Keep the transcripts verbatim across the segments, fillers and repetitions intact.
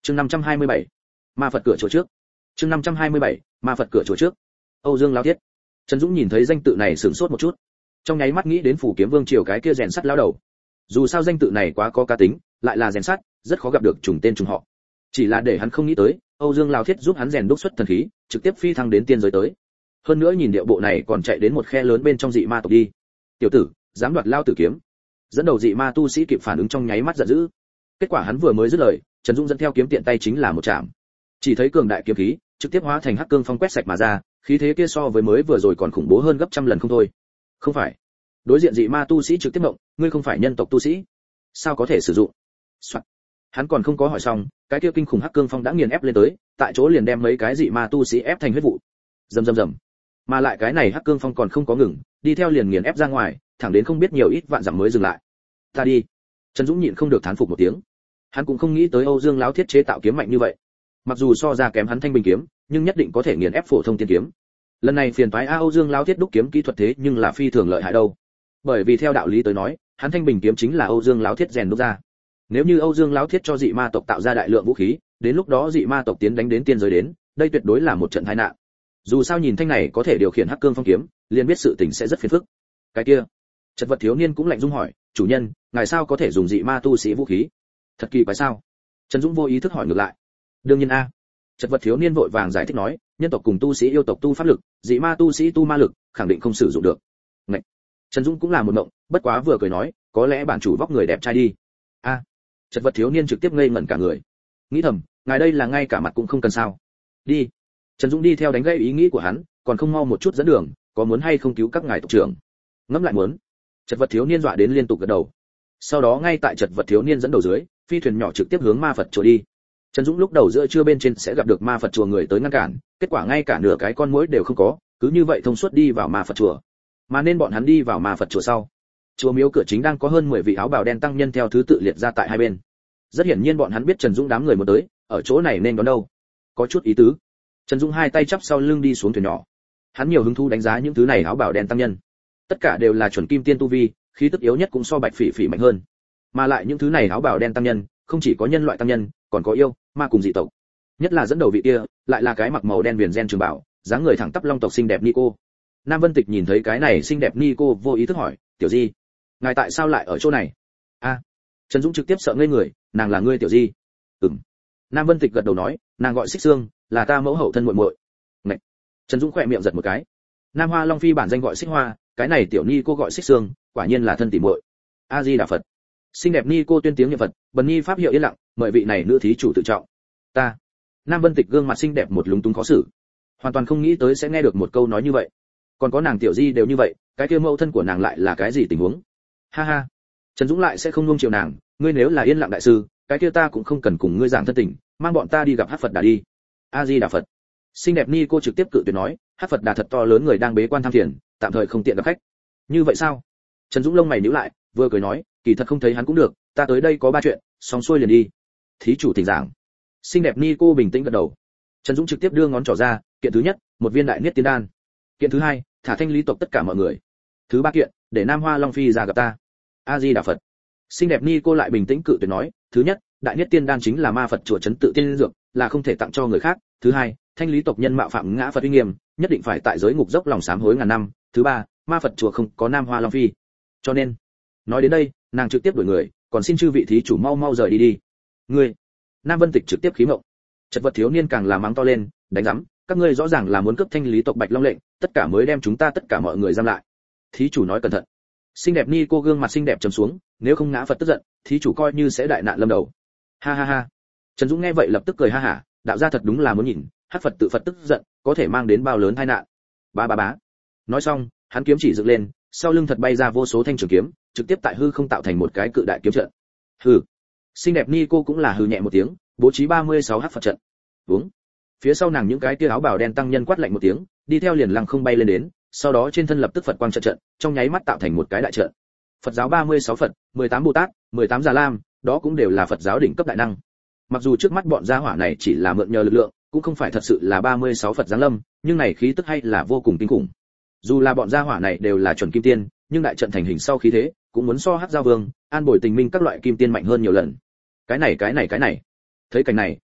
Chương năm trăm hai mươi bảy, ma Phật cửa chùa trước. Chương năm trăm hai mươi bảy, ma Phật cửa chùa trước. Âu Dương Lão Thiết. Trần Dũng nhìn thấy danh tự này sửng sốt một chút, trong nháy mắt nghĩ đến phủ kiếm vương triều cái kia rèn sắt lão đầu. Dù sao danh tự này quá có cá tính, lại là rèn sắt, rất khó gặp được trùng tên trùng họ. Chỉ là để hắn không nghĩ tới, Âu Dương Lão Thiết giúp hắn rèn đúc xuất thần khí, trực tiếp phi thăng đến tiên giới tới. Hơn nữa nhìn điệu bộ này còn chạy đến một khe lớn bên trong dị ma tộc đi. Tiểu tử, dám đoạt lao tử kiếm. Dẫn đầu dị ma tu sĩ kịp phản ứng trong nháy mắt giận dữ. Kết quả hắn vừa mới dứt lời, Trần Dũng dẫn theo kiếm tiện tay chính là một chạm. Chỉ thấy cường đại kiếm khí, trực tiếp hóa thành hắc cương phong quét sạch mà ra, khí thế kia so với mới vừa rồi còn khủng bố hơn gấp trăm lần không thôi. Không phải. Đối diện dị ma tu sĩ trực tiếp động, ngươi không phải nhân tộc tu sĩ, sao có thể sử dụng? Soạn. Hắn còn không có hỏi xong, cái kia kinh khủng hắc cương phong đã nghiền ép lên tới, tại chỗ liền đem mấy cái dị ma tu sĩ ép thành huyết vụ. Rầm rầm rầm. Mà lại cái này hắc cương phong còn không có ngừng, đi theo liền nghiền ép ra ngoài, thẳng đến không biết nhiều ít vạn dặm mới dừng lại. Ta đi. Trần Dũng nhịn không được thán phục một tiếng. Hắn cũng không nghĩ tới Âu Dương Lão Thiết chế tạo kiếm mạnh như vậy. Mặc dù so ra kém hắn Thanh Bình kiếm, nhưng nhất định có thể nghiền ép phổ thông tiên kiếm. Lần này phiền toái Âu Dương Lão Thiết đúc kiếm kỹ thuật thế nhưng là phi thường lợi hại đâu. Bởi vì theo đạo lý tới nói, hắn Thanh Bình kiếm chính là Âu Dương Lão Thiết rèn đúc ra. Nếu như Âu Dương Lão Thiết cho dị ma tộc tạo ra đại lượng vũ khí, đến lúc đó dị ma tộc tiến đánh đến tiên giới đến, đây tuyệt đối là một trận tai nạn. Dù sao nhìn thanh này có thể điều khiển hắc cương phong kiếm, liền biết sự tình sẽ rất phiền phức. Cái kia, Chật Vật thiếu niên cũng lạnh dung hỏi, chủ nhân, ngài sao có thể dùng dị ma tu sĩ vũ khí? Thật kỳ quái sao? Trần Dũng vô ý thức hỏi ngược lại. Đương nhiên a. Chật Vật thiếu niên vội vàng giải thích nói, nhân tộc cùng tu sĩ yêu tộc tu pháp lực, dị ma tu sĩ tu ma lực, khẳng định không sử dụng được. Ngậy. Trần Dũng cũng là một mộng, bất quá vừa cười nói, có lẽ bản chủ vóc người đẹp trai đi. A. Chật Vật thiếu niên trực tiếp ngây ngẩn cả người. Nghĩ thầm, ngài đây là ngay cả mặt cũng không cần sao? Đi. Trần Dũng đi theo đánh gãy ý nghĩ của hắn, còn không mau một chút dẫn đường, có muốn hay không cứu các ngài tộc trưởng? Ngẫm lại muốn. Chật Vật thiếu niên dọa đến liên tục gật đầu. Sau đó ngay tại Chật Vật thiếu niên dẫn đầu dưới, phi thuyền nhỏ trực tiếp hướng ma Phật chùa đi. Trần Dũng lúc đầu giữa trưa bên trên sẽ gặp được ma Phật chùa người tới ngăn cản, kết quả ngay cả nửa cái con muỗi đều không có, cứ như vậy thông suốt đi vào ma Phật chùa. Mà nên bọn hắn đi vào ma Phật chùa sau, chùa miếu cửa chính đang có hơn mười vị áo bào đen tăng nhân theo thứ tự liệt ra tại hai bên. Rất hiển nhiên bọn hắn biết Trần Dũng đám người muốn tới, ở chỗ này nên đón đâu. Có chút ý tứ. Trần Dũng hai tay chắp sau lưng đi xuống thuyền nhỏ. Hắn nhiều hứng thú đánh giá những thứ này áo bào đen tăng nhân. Tất cả đều là chuẩn kim tiên tu vi, khí tức yếu nhất cũng so Bạch Phỉ Phỉ mạnh hơn. Mà lại những thứ này áo bào đen tăng nhân, không chỉ có nhân loại tăng nhân, còn có yêu, ma cùng dị tộc. Nhất là dẫn đầu vị kia, lại là cái mặc màu đen viền gen trường bảo, dáng người thẳng tắp long tộc xinh đẹp Nico. Nam Vân Tịch nhìn thấy cái này xinh đẹp Nico vô ý thức hỏi, "Tiểu Di, ngài tại sao lại ở chỗ này?" A. Trần Dũng trực tiếp sợ ngây người, "Nàng là ngươi Tiểu Di?" "Ừm." Nam Vân Tịch gật đầu nói, "Nàng gọi Xích Xương, là ta mẫu hậu thân muội muội." Ngậy. Trần Dũng khỏe miệng giật một cái. Nam Hoa Long Phi bản danh gọi Xích Hoa, cái này tiểu ni cô gọi Xích Xương, quả nhiên là thân tỉ muội. A Di Đà Phật. Xinh đẹp ni cô tuyên tiếng niệm Phật, bần ni pháp hiệu yên lặng, mời vị này nữ thí chủ tự trọng. Ta. Nam Vân Tịch gương mặt xinh đẹp một lúng túng khó xử. Hoàn toàn không nghĩ tới sẽ nghe được một câu nói như vậy. Còn có nàng tiểu Di đều như vậy, cái kia mẫu thân của nàng lại là cái gì tình huống? Ha ha. Trần Dũng lại sẽ không nuông chiều nàng, ngươi nếu là yên lặng đại sư, cái kia ta cũng không cần cùng ngươi giảng thân tình, mang bọn ta đi gặp Hắc Phật Đà đi. A Di Đà Phật. Xinh đẹp ni cô trực tiếp cự tuyệt nói, Hắc Phật Đà thật to lớn người đang bế quan tham thiền, tạm thời không tiện gặp khách. Như vậy sao? Trần Dũng lông mày nhíu lại, vừa cười nói, kỳ thật không thấy hắn cũng được, ta tới đây có ba chuyện, xong xuôi liền đi. Thí chủ thỉnh giảng. Xinh đẹp ni cô bình tĩnh gật đầu. Trần Dũng trực tiếp đưa ngón trỏ ra, kiện thứ nhất, một viên đại niết tiên đan. Kiện thứ hai, thả thanh lý tộc tất cả mọi người. Thứ ba kiện, để Nam Hoa Long Phi ra gặp ta. A Di Đà Phật. Xinh đẹp ni cô lại bình tĩnh cự tuyệt nói, thứ nhất, đại niết tiên đan chính là ma Phật chùa trấn tự tiên dược, là không thể tặng cho người khác. Thứ hai, thanh lý tộc nhân mạo phạm ngã Phật uy nghiêm, nhất định phải tại giới ngục dốc lòng sám hối ngàn năm. Thứ ba, ma Phật chùa không có Nam Hoa Long Phi. Cho nên, nói đến đây, nàng trực tiếp đuổi người, còn xin chư vị thí chủ mau mau rời đi đi. Ngươi. Nam Vân Tịch trực tiếp khí mộng. Chật Vật thiếu niên càng là mắng to lên, đánh rắm, các ngươi rõ ràng là muốn cướp thanh lý tộc Bạch Long lệnh, tất cả mới đem chúng ta tất cả mọi người giam lại. Thí chủ nói cẩn thận. Xinh đẹp ni cô gương mặt xinh đẹp trầm xuống, nếu không ngã Phật tức giận, thí chủ coi như sẽ đại nạn lâm đầu. Ha ha ha. Trần Dũng nghe vậy lập tức cười ha hả, đạo gia thật đúng là muốn nhìn, Hắc Phật tự Phật tức giận, có thể mang đến bao lớn tai nạn. Ba ba bá. Nói xong, hắn kiếm chỉ dựng lên, sau lưng thật bay ra vô số thanh trường kiếm, trực tiếp tại hư không tạo thành một cái cự đại kiếm trận. Hừ. Xinh đẹp ni cô cũng là hừ nhẹ một tiếng, bố trí ba mươi sáu hắc Phật trận. Vúng. Phía sau nàng những cái tia áo bào đen tăng nhân quát lạnh một tiếng, đi theo liền lăng không bay lên đến, sau đó trên thân lập tức Phật quang trận trận, trong nháy mắt tạo thành một cái đại trận. Phật giáo ba mươi sáu Phật, mười tám Bồ Tát, mười tám Già Lam, đó cũng đều là Phật giáo đỉnh cấp đại năng. Mặc dù trước mắt bọn gia hỏa này chỉ là mượn nhờ lực lượng, cũng không phải thật sự là ba mươi sáu Phật giáng lâm, nhưng này khí tức hay là vô cùng kinh khủng. Dù là bọn gia hỏa này đều là chuẩn kim tiên, nhưng đại trận thành hình sau khí thế, cũng muốn so Hắc Giao Vương, An Bồi Tình Minh các loại kim tiên mạnh hơn nhiều lần. Cái này cái này cái này. Thấy cảnh này,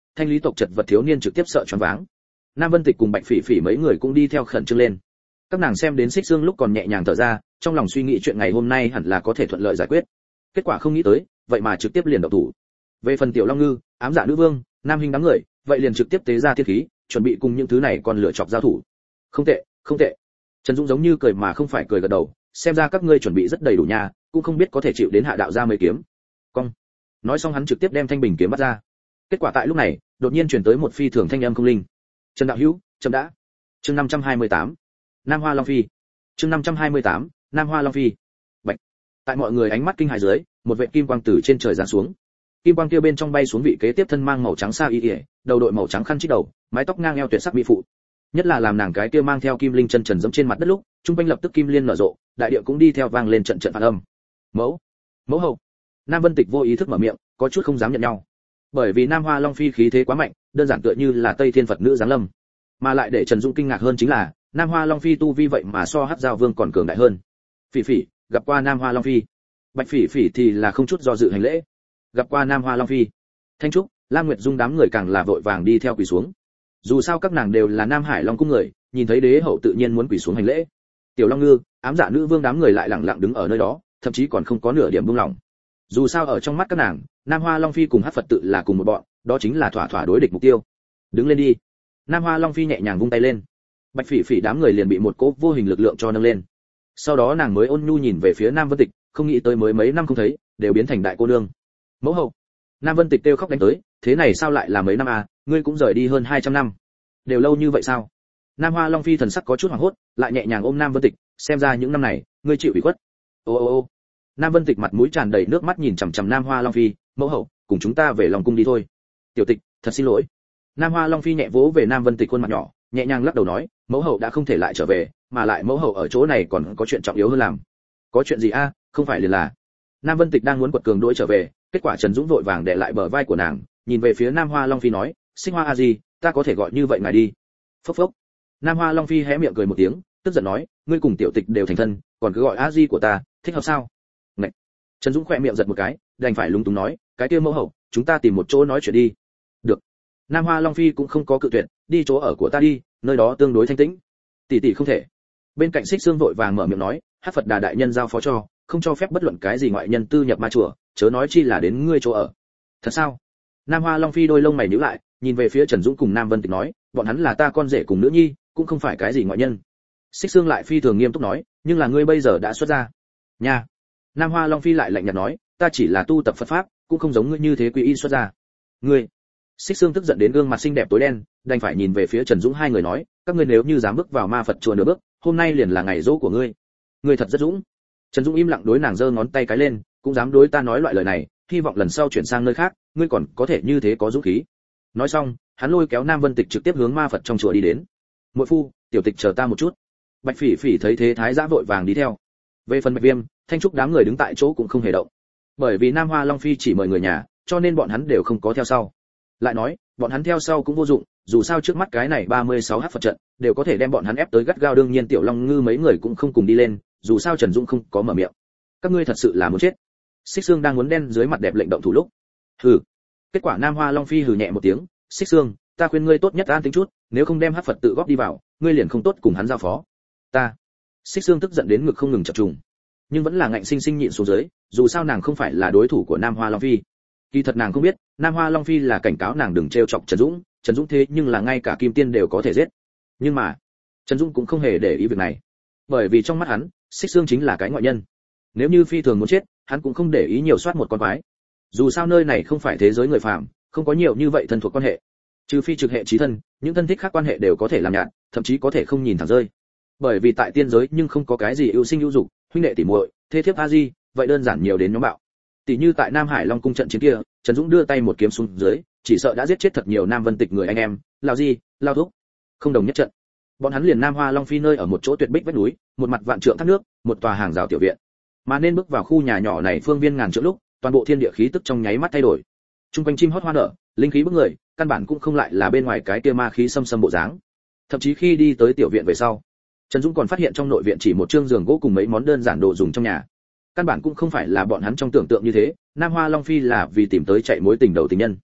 thanh lý tộc chật vật thiếu niên trực tiếp sợ choáng váng. Nam Vân Tịch cùng Bạch Phỉ Phỉ mấy người cũng đi theo khẩn trương lên. Các nàng xem đến Xích Xương lúc còn nhẹ nhàng thở ra, trong lòng suy nghĩ chuyện ngày hôm nay hẳn là có thể thuận lợi giải quyết. Kết quả không nghĩ tới, vậy mà trực tiếp liền động thủ. Về phần Tiểu Long Ngư, ám dạ nữ vương, Nam Hinh đám người, vậy liền trực tiếp tế ra thiên khí, chuẩn bị cùng những thứ này còn lựa chọc giao thủ. Không tệ, không tệ. Trần Dũng giống như cười mà không phải cười gật đầu, xem ra các ngươi chuẩn bị rất đầy đủ nha, cũng không biết có thể chịu đến hạ đạo ra mấy kiếm. Cong. Nói xong hắn trực tiếp đem thanh bình kiếm bắt ra. Kết quả tại lúc này, đột nhiên truyền tới một phi thường thanh âm không linh. Trần đạo hữu, chậm đã. Chương năm trăm hai mươi tám, Nam Hoa Long Phi. Chương năm trăm hai mươi tám, Nam Hoa Long Phi. Bạch. Tại mọi người ánh mắt kinh hãi dưới, một vệt kim quang từ trên trời giáng xuống. Kim quang kia bên trong bay xuống vị kế tiếp thân mang màu trắng sa y y, đầu đội màu trắng khăn chít đầu, mái tóc ngang eo tuyệt sắc mỹ phụ. Nhất là làm nàng cái kia mang theo kim linh chân trần dẫm trên mặt đất lúc, trung quanh lập tức kim liên nở rộ, đại địa cũng đi theo vang lên trận trận phản âm. Mẫu, mẫu hậu. Nam Vân Tịch vô ý thức mở miệng, có chút không dám nhận nhau. Bởi vì Nam Hoa Long Phi khí thế quá mạnh, đơn giản tựa như là Tây Thiên Phật nữ giáng lâm. Mà lại để Trần Dũng kinh ngạc hơn chính là, Nam Hoa Long Phi tu vi vậy mà so Hắc Giao Vương còn cường đại hơn. Phỉ Phỉ, gặp qua Nam Hoa Long Phi. Bạch Phỉ Phỉ thì là không chút do dự hành lễ. Gặp qua Nam Hoa Long Phi. Thanh Trúc, Lam Nguyệt Dung đám người càng là vội vàng đi theo quỳ xuống. Dù sao các nàng đều là Nam Hải Long cung người, nhìn thấy đế hậu tự nhiên muốn quỳ xuống hành lễ. Tiểu Long Ngư, ám dạ nữ vương đám người lại lặng lặng đứng ở nơi đó, thậm chí còn không có nửa điểm buông lỏng. Dù sao ở trong mắt các nàng, Nam Hoa Long Phi cùng Hắc Phật tự là cùng một bọn, đó chính là thỏa thỏa đối địch mục tiêu. Đứng lên đi. Nam Hoa Long Phi nhẹ nhàng vung tay lên. Bạch Phỉ Phỉ đám người liền bị một cỗ vô hình lực lượng cho nâng lên. Sau đó nàng mới ôn nhu nhìn về phía Nam Vân Tịch, không nghĩ tới mới mấy năm không thấy, đều biến thành đại cô nương. Mẫu hậu. Nam Vân Tịch kêu khóc đánh tới, thế này sao lại là mấy năm à, ngươi cũng rời đi hơn hai trăm năm. Đều lâu như vậy sao? Nam Hoa Long Phi thần sắc có chút hoảng hốt, lại nhẹ nhàng ôm Nam Vân Tịch, xem ra những năm này, ngươi chịu ủy khuất. Ô ô ô. Nam Vân Tịch mặt mũi tràn đầy nước mắt nhìn chằm chằm Nam Hoa Long Phi, mẫu hậu, cùng chúng ta về Long cung đi thôi. Tiểu Tịch, thật xin lỗi. Nam Hoa Long Phi nhẹ vỗ về Nam Vân Tịch khuôn mặt nhỏ, nhẹ nhàng lắc đầu nói, mẫu hậu đã không thể lại trở về, mà lại mẫu hậu ở chỗ này còn có chuyện trọng yếu hơn làm. Có chuyện gì a? Không phải liền là. Nam Vân Tịch đang muốn quật cường đuổi trở về, kết quả Trần Dũng vội vàng để lại bờ vai của nàng, nhìn về phía Nam Hoa Long Phi nói, Sinh Hoa a di, ta có thể gọi như vậy ngài đi. Phốc phốc. Nam Hoa Long Phi hé miệng cười một tiếng, tức giận nói, ngươi cùng Tiểu Tịch đều thành thân, còn cứ gọi a di của ta, thích hợp sao? Ngậy. Trần Dũng khẽ miệng giật một cái, đành phải lúng túng nói, cái kia mẫu hậu, chúng ta tìm một chỗ nói chuyện đi. Được. Nam Hoa Long Phi cũng không có cự tuyệt, đi chỗ ở của ta đi, nơi đó tương đối thanh tĩnh. Tỷ tỷ không thể. Bên cạnh Xích Xương vội vàng mở miệng nói, Hắc Phật Đà đại nhân giao phó cho, không cho phép bất luận cái gì ngoại nhân tư nhập ma chùa, chớ nói chi là đến ngươi chỗ ở. Thật sao? Nam Hoa Long Phi đôi lông mày nhíu lại, nhìn về phía Trần Dũng cùng Nam Vân Tịch nói, bọn hắn là ta con rể cùng nữ nhi, cũng không phải cái gì ngoại nhân. Xích Xương lại phi thường nghiêm túc nói, nhưng là ngươi bây giờ đã xuất gia. Nha. Nam Hoa Long Phi lại lạnh nhạt nói, ta chỉ là tu tập Phật pháp, cũng không giống ngươi như thế quy y xuất gia. Ngươi. Xích Xương tức giận đến gương mặt xinh đẹp tối đen, đành phải nhìn về phía Trần Dũng hai người nói, các ngươi nếu như dám bước vào ma Phật chùa nửa bước, hôm nay liền là ngày dỗ của ngươi. Ngươi thật rất dũng. Trần Dũng im lặng đối nàng giơ ngón tay cái lên, cũng dám đối ta nói loại lời này, hy vọng lần sau chuyển sang nơi khác, ngươi còn có thể như thế có dũng khí. Nói xong, hắn lôi kéo Nam Vân Tịch trực tiếp hướng ma Phật trong chùa đi đến. Muội phu, Tiểu Tịch chờ ta một chút. Bạch Phỉ Phỉ thấy thế thái giã vội vàng đi theo. Về phần Bạch Viêm, Thanh Trúc đám người đứng tại chỗ cũng không hề động. Bởi vì Nam Hoa Long Phi chỉ mời người nhà, cho nên bọn hắn đều không có theo sau. Lại nói, bọn hắn theo sau cũng vô dụng, dù sao trước mắt cái này ba mươi sáu hắc Phật trận, đều có thể đem bọn hắn ép tới gắt gao, đương nhiên Tiểu Long Ngư mấy người cũng không cùng đi lên, dù sao Trần Dũng không có mở miệng. Các ngươi thật sự là muốn chết. Xích Xương đang muốn đen dưới mặt đẹp lệnh động thủ lúc. Hừ. Kết quả Nam Hoa Long Phi hừ nhẹ một tiếng, Xích Xương, ta khuyên ngươi tốt nhất an tính chút, nếu không đem hắc Phật tự góp đi vào, ngươi liền không tốt cùng hắn giao phó. Ta. Xích Xương tức giận đến ngực không ngừng chập trùng, nhưng vẫn là ngạnh sinh sinh nhịn xuống dưới, dù sao nàng không phải là đối thủ của Nam Hoa Long Phi. Kỳ thật nàng không biết, Nam Hoa Long Phi là cảnh cáo nàng đừng trêu chọc Trần Dũng, Trần Dũng thế nhưng là ngay cả kim tiên đều có thể giết. Nhưng mà, Trần Dũng cũng không hề để ý việc này, bởi vì trong mắt hắn, Xích Xương chính là cái ngoại nhân. Nếu như phi thường muốn chết, hắn cũng không để ý nhiều soát một con quái. Dù sao nơi này không phải thế giới người phàm, không có nhiều như vậy thân thuộc quan hệ. Trừ phi trực hệ chí thân, những thân thích khác quan hệ đều có thể làm nhạt, thậm chí có thể không nhìn thẳng rơi. Bởi vì tại tiên giới nhưng không có cái gì ưu sinh ưu dục, huynh đệ tỷ muội, thế thiếp a di, vậy đơn giản nhiều đến nhóm bạo. Tỷ như tại Nam Hải Long cung trận chiến kia, Trần Dũng đưa tay một kiếm xuống dưới, chỉ sợ đã giết chết thật nhiều Nam Vân Tịch người anh em, lao gì, lao thúc. Không đồng nhất trận. Bọn hắn liền Nam Hoa Long Phi nơi ở một chỗ tuyệt bích vách núi, một mặt vạn trượng thác nước, một tòa hàng rào tiểu viện. Mà nên bước vào khu nhà nhỏ này phương viên ngàn trượng lúc, toàn bộ thiên địa khí tức trong nháy mắt thay đổi. Trung quanh chim hót hoa nở, linh khí bức người, căn bản cũng không lại là bên ngoài cái kia ma khí xâm xâm bộ dáng. Thậm chí khi đi tới tiểu viện về sau, Trần Dũng còn phát hiện trong nội viện chỉ một trương giường gỗ cùng mấy món đơn giản đồ dùng trong nhà. Căn bản cũng không phải là bọn hắn trong tưởng tượng như thế, Nam Hoa Long Phi là vì tìm tới chạy mối tình đầu tình nhân.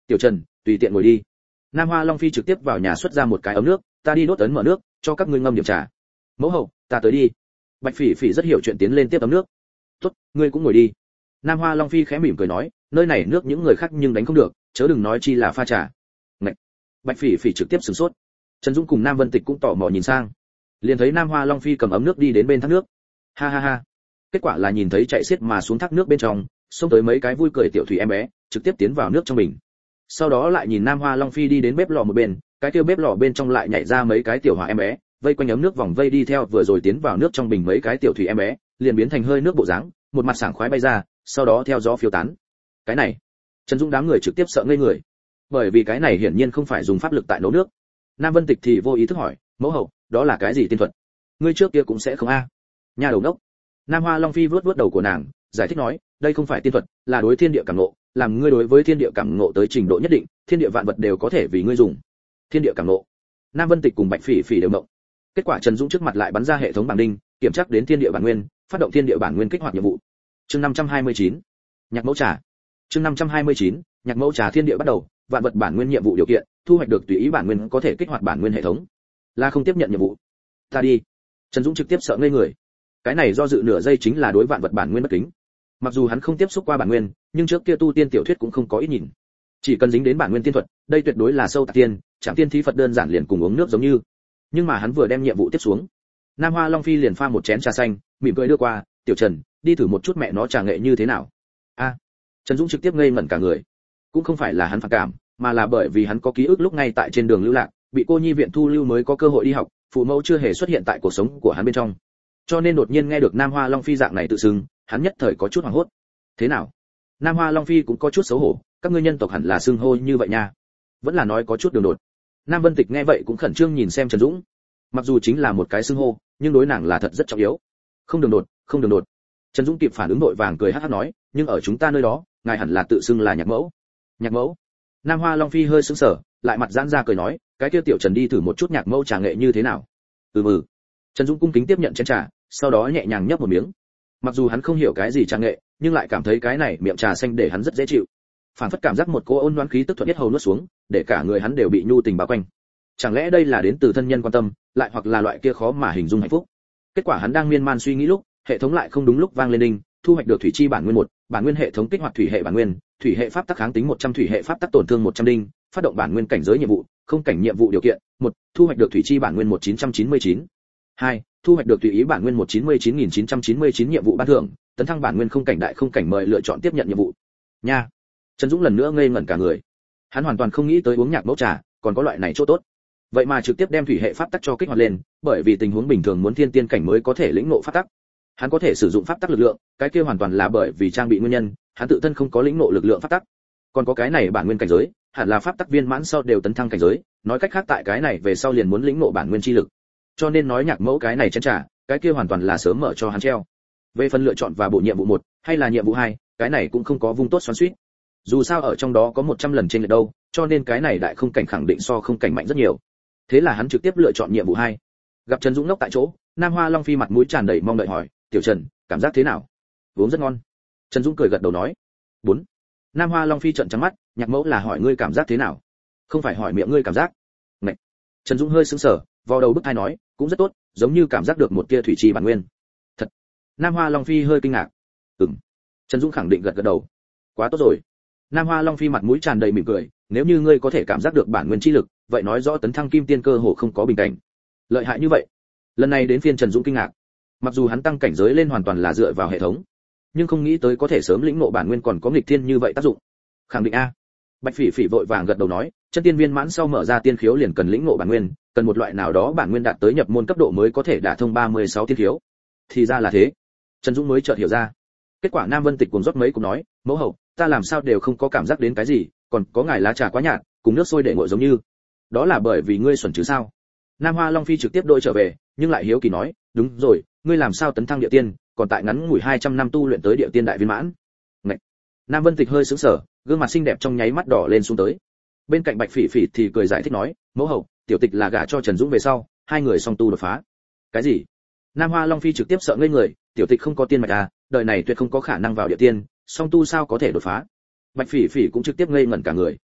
Tiểu Trần, tùy tiện ngồi đi. Nam Hoa Long Phi trực tiếp vào nhà xuất ra một cái ấm nước, ta đi đốt ấn mở nước, cho các ngươi ngâm điểm trà. Mẫu hậu, ta tới đi. Bạch Phỉ Phỉ rất hiểu chuyện tiến lên tiếp ấm nước. Tốt, ngươi cũng ngồi đi. Nam Hoa Long Phi khẽ mỉm cười nói, nơi này nước những người khác nhưng đánh không được, chớ đừng nói chi là pha trà. Ngậy. Bạch Phỉ Phỉ trực tiếp sửng sốt. Trần Dũng cùng Nam Vân Tịch cũng tò mò nhìn sang, liền thấy Nam Hoa Long Phi cầm ấm nước đi đến bên thác nước. Ha ha ha. Kết quả là nhìn thấy chạy xiết mà xuống thác nước bên trong, xông tới mấy cái vui cười tiểu thủy em bé, trực tiếp tiến vào nước trong bình. Sau đó lại nhìn Nam Hoa Long Phi đi đến bếp lò một bên, cái kia bếp lò bên trong lại nhảy ra mấy cái tiểu hỏa em bé, vây quanh ấm nước vòng vây đi theo vừa rồi tiến vào nước trong bình mấy cái tiểu thủy em bé, liền biến thành hơi nước bộ dáng, một mặt sảng khoái bay ra, sau đó theo gió phiêu tán. Cái này, Trần Dũng đám người trực tiếp sợ ngây người, bởi vì cái này hiển nhiên không phải dùng pháp lực tại nấu nước. Nam Vân Tịch thì vô ý thức hỏi, mẫu hậu, đó là cái gì tiên thuật? Ngươi trước kia cũng sẽ không a? À. Nhà đầu đốc. Nam Hoa Long Phi vướt vướt đầu của nàng, giải thích nói, đây không phải tiên thuật, là đối thiên địa cảm ngộ, làm ngươi đối với thiên địa cảm ngộ tới trình độ nhất định, thiên địa vạn vật đều có thể vì ngươi dùng. Thiên địa cảm ngộ. Nam Vân Tịch cùng Bạch Phỉ Phỉ đều động. Kết quả Trần Dũng trước mặt lại bắn ra hệ thống bảng đinh, kiểm tra đến thiên địa bản nguyên, phát động thiên địa bản nguyên kích hoạt nhiệm vụ. Chương năm trăm hai mươi chín, nhạc mẫu trà. Chương năm trăm hai mươi chín, nhạc mẫu trà thiên địa bắt đầu, vạn vật bản nguyên nhiệm vụ điều kiện, thu hoạch được tùy ý bản nguyên có thể kích hoạt bản nguyên hệ thống. Là không tiếp nhận nhiệm vụ. Ta đi. Trần Dũng trực tiếp sợ ngây người. Cái này do dự nửa giây chính là đối vạn vật bản nguyên bất kính. Mặc dù hắn không tiếp xúc qua bản nguyên, nhưng trước kia tu tiên tiểu thuyết cũng không có ít nhìn. Chỉ cần dính đến bản nguyên tiên thuật, đây tuyệt đối là sâu tạc tiên, chẳng tiên thí Phật đơn giản liền cùng uống nước giống như. Nhưng mà hắn vừa đem nhiệm vụ tiếp xuống, Nam Hoa Long Phi liền pha một chén trà xanh, mỉm cười đưa qua, "Tiểu Trần, đi thử một chút mẹ nó trà nghệ như thế nào." A. Trần Dũng trực tiếp ngây ngẩn cả người. Cũng không phải là hắn phản cảm, mà là bởi vì hắn có ký ức lúc ngay tại trên đường lưu lạc, bị cô nhi viện thu lưu mới có cơ hội đi học, phụ mẫu chưa hề xuất hiện tại cuộc sống của hắn bên trong. Cho nên đột nhiên nghe được Nam Hoa Long Phi dạng này tự xưng, hắn nhất thời có chút hoảng hốt. Thế nào? Nam Hoa Long Phi cũng có chút xấu hổ, các ngươi nhân tộc hẳn là xưng hô như vậy nha. Vẫn là nói có chút đường đột. Nam Vân Tịch nghe vậy cũng khẩn trương nhìn xem Trần Dũng. Mặc dù chính là một cái xưng hô, nhưng đối nàng là thật rất trọng yếu. Không đường đột, không đường đột. Trần Dũng kịp phản ứng vội vàng cười hắc hắc nói, nhưng ở chúng ta nơi đó, ngài hẳn là tự xưng là nhạc mẫu. Nhạc mẫu? Nam Hoa Long Phi hơi sững sờ, lại mặt giãn ra cười nói, cái kia Tiểu Trần đi thử một chút nhạc mẫu trà nghệ như thế nào. Ừ ừ. Trần Dũng cung kính tiếp nhận chén trà, sau đó nhẹ nhàng nhấp một miếng. Mặc dù hắn không hiểu cái gì trà nghệ, nhưng lại cảm thấy cái này miệng trà xanh để hắn rất dễ chịu. Phản phất cảm giác một cỗ ôn loan khí tức thuận nhất hầu nuốt xuống, để cả người hắn đều bị nhu tình bao quanh. Chẳng lẽ đây là đến từ thân nhân quan tâm, lại hoặc là loại kia khó mà hình dung hạnh phúc. Kết quả hắn đang miên man suy nghĩ lúc, hệ thống lại không đúng lúc vang lên đinh, thu hoạch được thủy chi bản nguyên một, bản nguyên hệ thống kích hoạt thủy hệ bản nguyên, thủy hệ pháp tắc kháng tính một trăm, thủy hệ pháp tắc tổn thương một trăm đinh, phát động bản nguyên cảnh giới nhiệm vụ, không cảnh nhiệm vụ điều kiện, một, thu hoạch được thủy chi bản nguyên một chín trăm chín mươi chín. hai, thu hoạch được tùy ý bản nguyên một chín mươi chín nghìn chín trăm chín mươi chín nhiệm vụ ban thưởng, tấn thăng bản nguyên không cảnh đại không cảnh mời lựa chọn tiếp nhận nhiệm vụ. Nha. Trần Dũng lần nữa ngây ngẩn cả người. Hắn hoàn toàn không nghĩ tới uống nhạc mẫu trà, còn có loại này chỗ tốt. Vậy mà trực tiếp đem thủy hệ pháp tắc cho kích hoạt lên, bởi vì tình huống bình thường muốn thiên tiên cảnh mới có thể lĩnh ngộ pháp tắc. Hắn có thể sử dụng pháp tắc lực lượng, cái kia hoàn toàn là bởi vì trang bị nguyên nhân, hắn tự thân không có lĩnh ngộ lực lượng pháp tắc. Còn có cái này bản nguyên cảnh giới, hẳn là pháp tắc viên mãn sau đều tấn thăng cảnh giới, nói cách khác tại cái này về sau liền muốn lĩnh ngộ bản nguyên chi lực. Cho nên nói nhạc mẫu cái này chén trà, cái kia hoàn toàn là sớm mở cho hắn treo. Về phần lựa chọn và bộ nhiệm vụ một hay là nhiệm vụ hai, cái này cũng không có vung tốt xoắn xuýt. Dù sao ở trong đó có một trăm lần trên lệch đâu, cho nên cái này đại không cảnh khẳng định so không cảnh mạnh rất nhiều. Thế là hắn trực tiếp lựa chọn nhiệm vụ hai. Gặp Trần Dũng ngốc tại chỗ, Nam Hoa Long Phi mặt mũi tràn đầy mong đợi hỏi, "Tiểu Trần, cảm giác thế nào?" "Uống rất ngon." Trần Dũng cười gật đầu nói. bốn. Nam Hoa Long Phi trợn trắng mắt, nhạc mẫu là hỏi ngươi cảm giác thế nào, không phải hỏi miệng ngươi cảm giác. Ngậy. Trần Dũng hơi sững sờ, vò đầu bức tai nói, cũng rất tốt, giống như cảm giác được một tia thủy chi bản nguyên. Thật. Nam Hoa Long Phi hơi kinh ngạc. Ừm. Trần Dũng khẳng định gật gật đầu. Quá tốt rồi. Nam Hoa Long Phi mặt mũi tràn đầy mỉm cười, nếu như ngươi có thể cảm giác được bản nguyên chi lực, vậy nói rõ tấn thăng kim tiên cơ hồ không có bình cảnh. Lợi hại như vậy. Lần này đến phiên Trần Dũng kinh ngạc. Mặc dù hắn tăng cảnh giới lên hoàn toàn là dựa vào hệ thống, nhưng không nghĩ tới có thể sớm lĩnh ngộ bản nguyên còn có nghịch thiên như vậy tác dụng. Khẳng định a. Bạch Phỉ Phỉ vội vàng gật đầu nói, chân tiên viên mãn sau mở ra tiên khiếu liền cần lĩnh ngộ bản nguyên, cần một loại nào đó bản nguyên đạt tới nhập môn cấp độ mới có thể đả thông ba mươi sáu tiên khiếu. Thì ra là thế. Trần Dũng mới chợt hiểu ra. Kết quả Nam Vân Tịch cùng rót mấy cũng nói, mẫu hậu, ta làm sao đều không có cảm giác đến cái gì, còn có ngài lá trà quá nhạt, cùng nước sôi để nguội giống như. Đó là bởi vì ngươi xuẩn chứ sao? Nam Hoa Long Phi trực tiếp đội trở về, nhưng lại hiếu kỳ nói, đúng rồi, ngươi làm sao tấn thăng địa tiên, còn tại ngắn ngủi hai trăm năm tu luyện tới địa tiên đại viên mãn. Ngậy. Nam Vân Tịch hơi sững sờ, gương mặt xinh đẹp trong nháy mắt đỏ lên xuống tới. Bên cạnh Bạch Phỉ Phỉ thì cười giải thích nói, mẫu hậu, tiểu tịch là gả cho Trần Dũng về sau, hai người song tu đột phá. Cái gì? Nam Hoa Long Phi trực tiếp sợ ngây người, tiểu tịch không có tiên mạch à, đời này tuyệt không có khả năng vào địa tiên, song tu sao có thể đột phá? Bạch Phỉ Phỉ cũng trực tiếp ngây ngẩn cả người.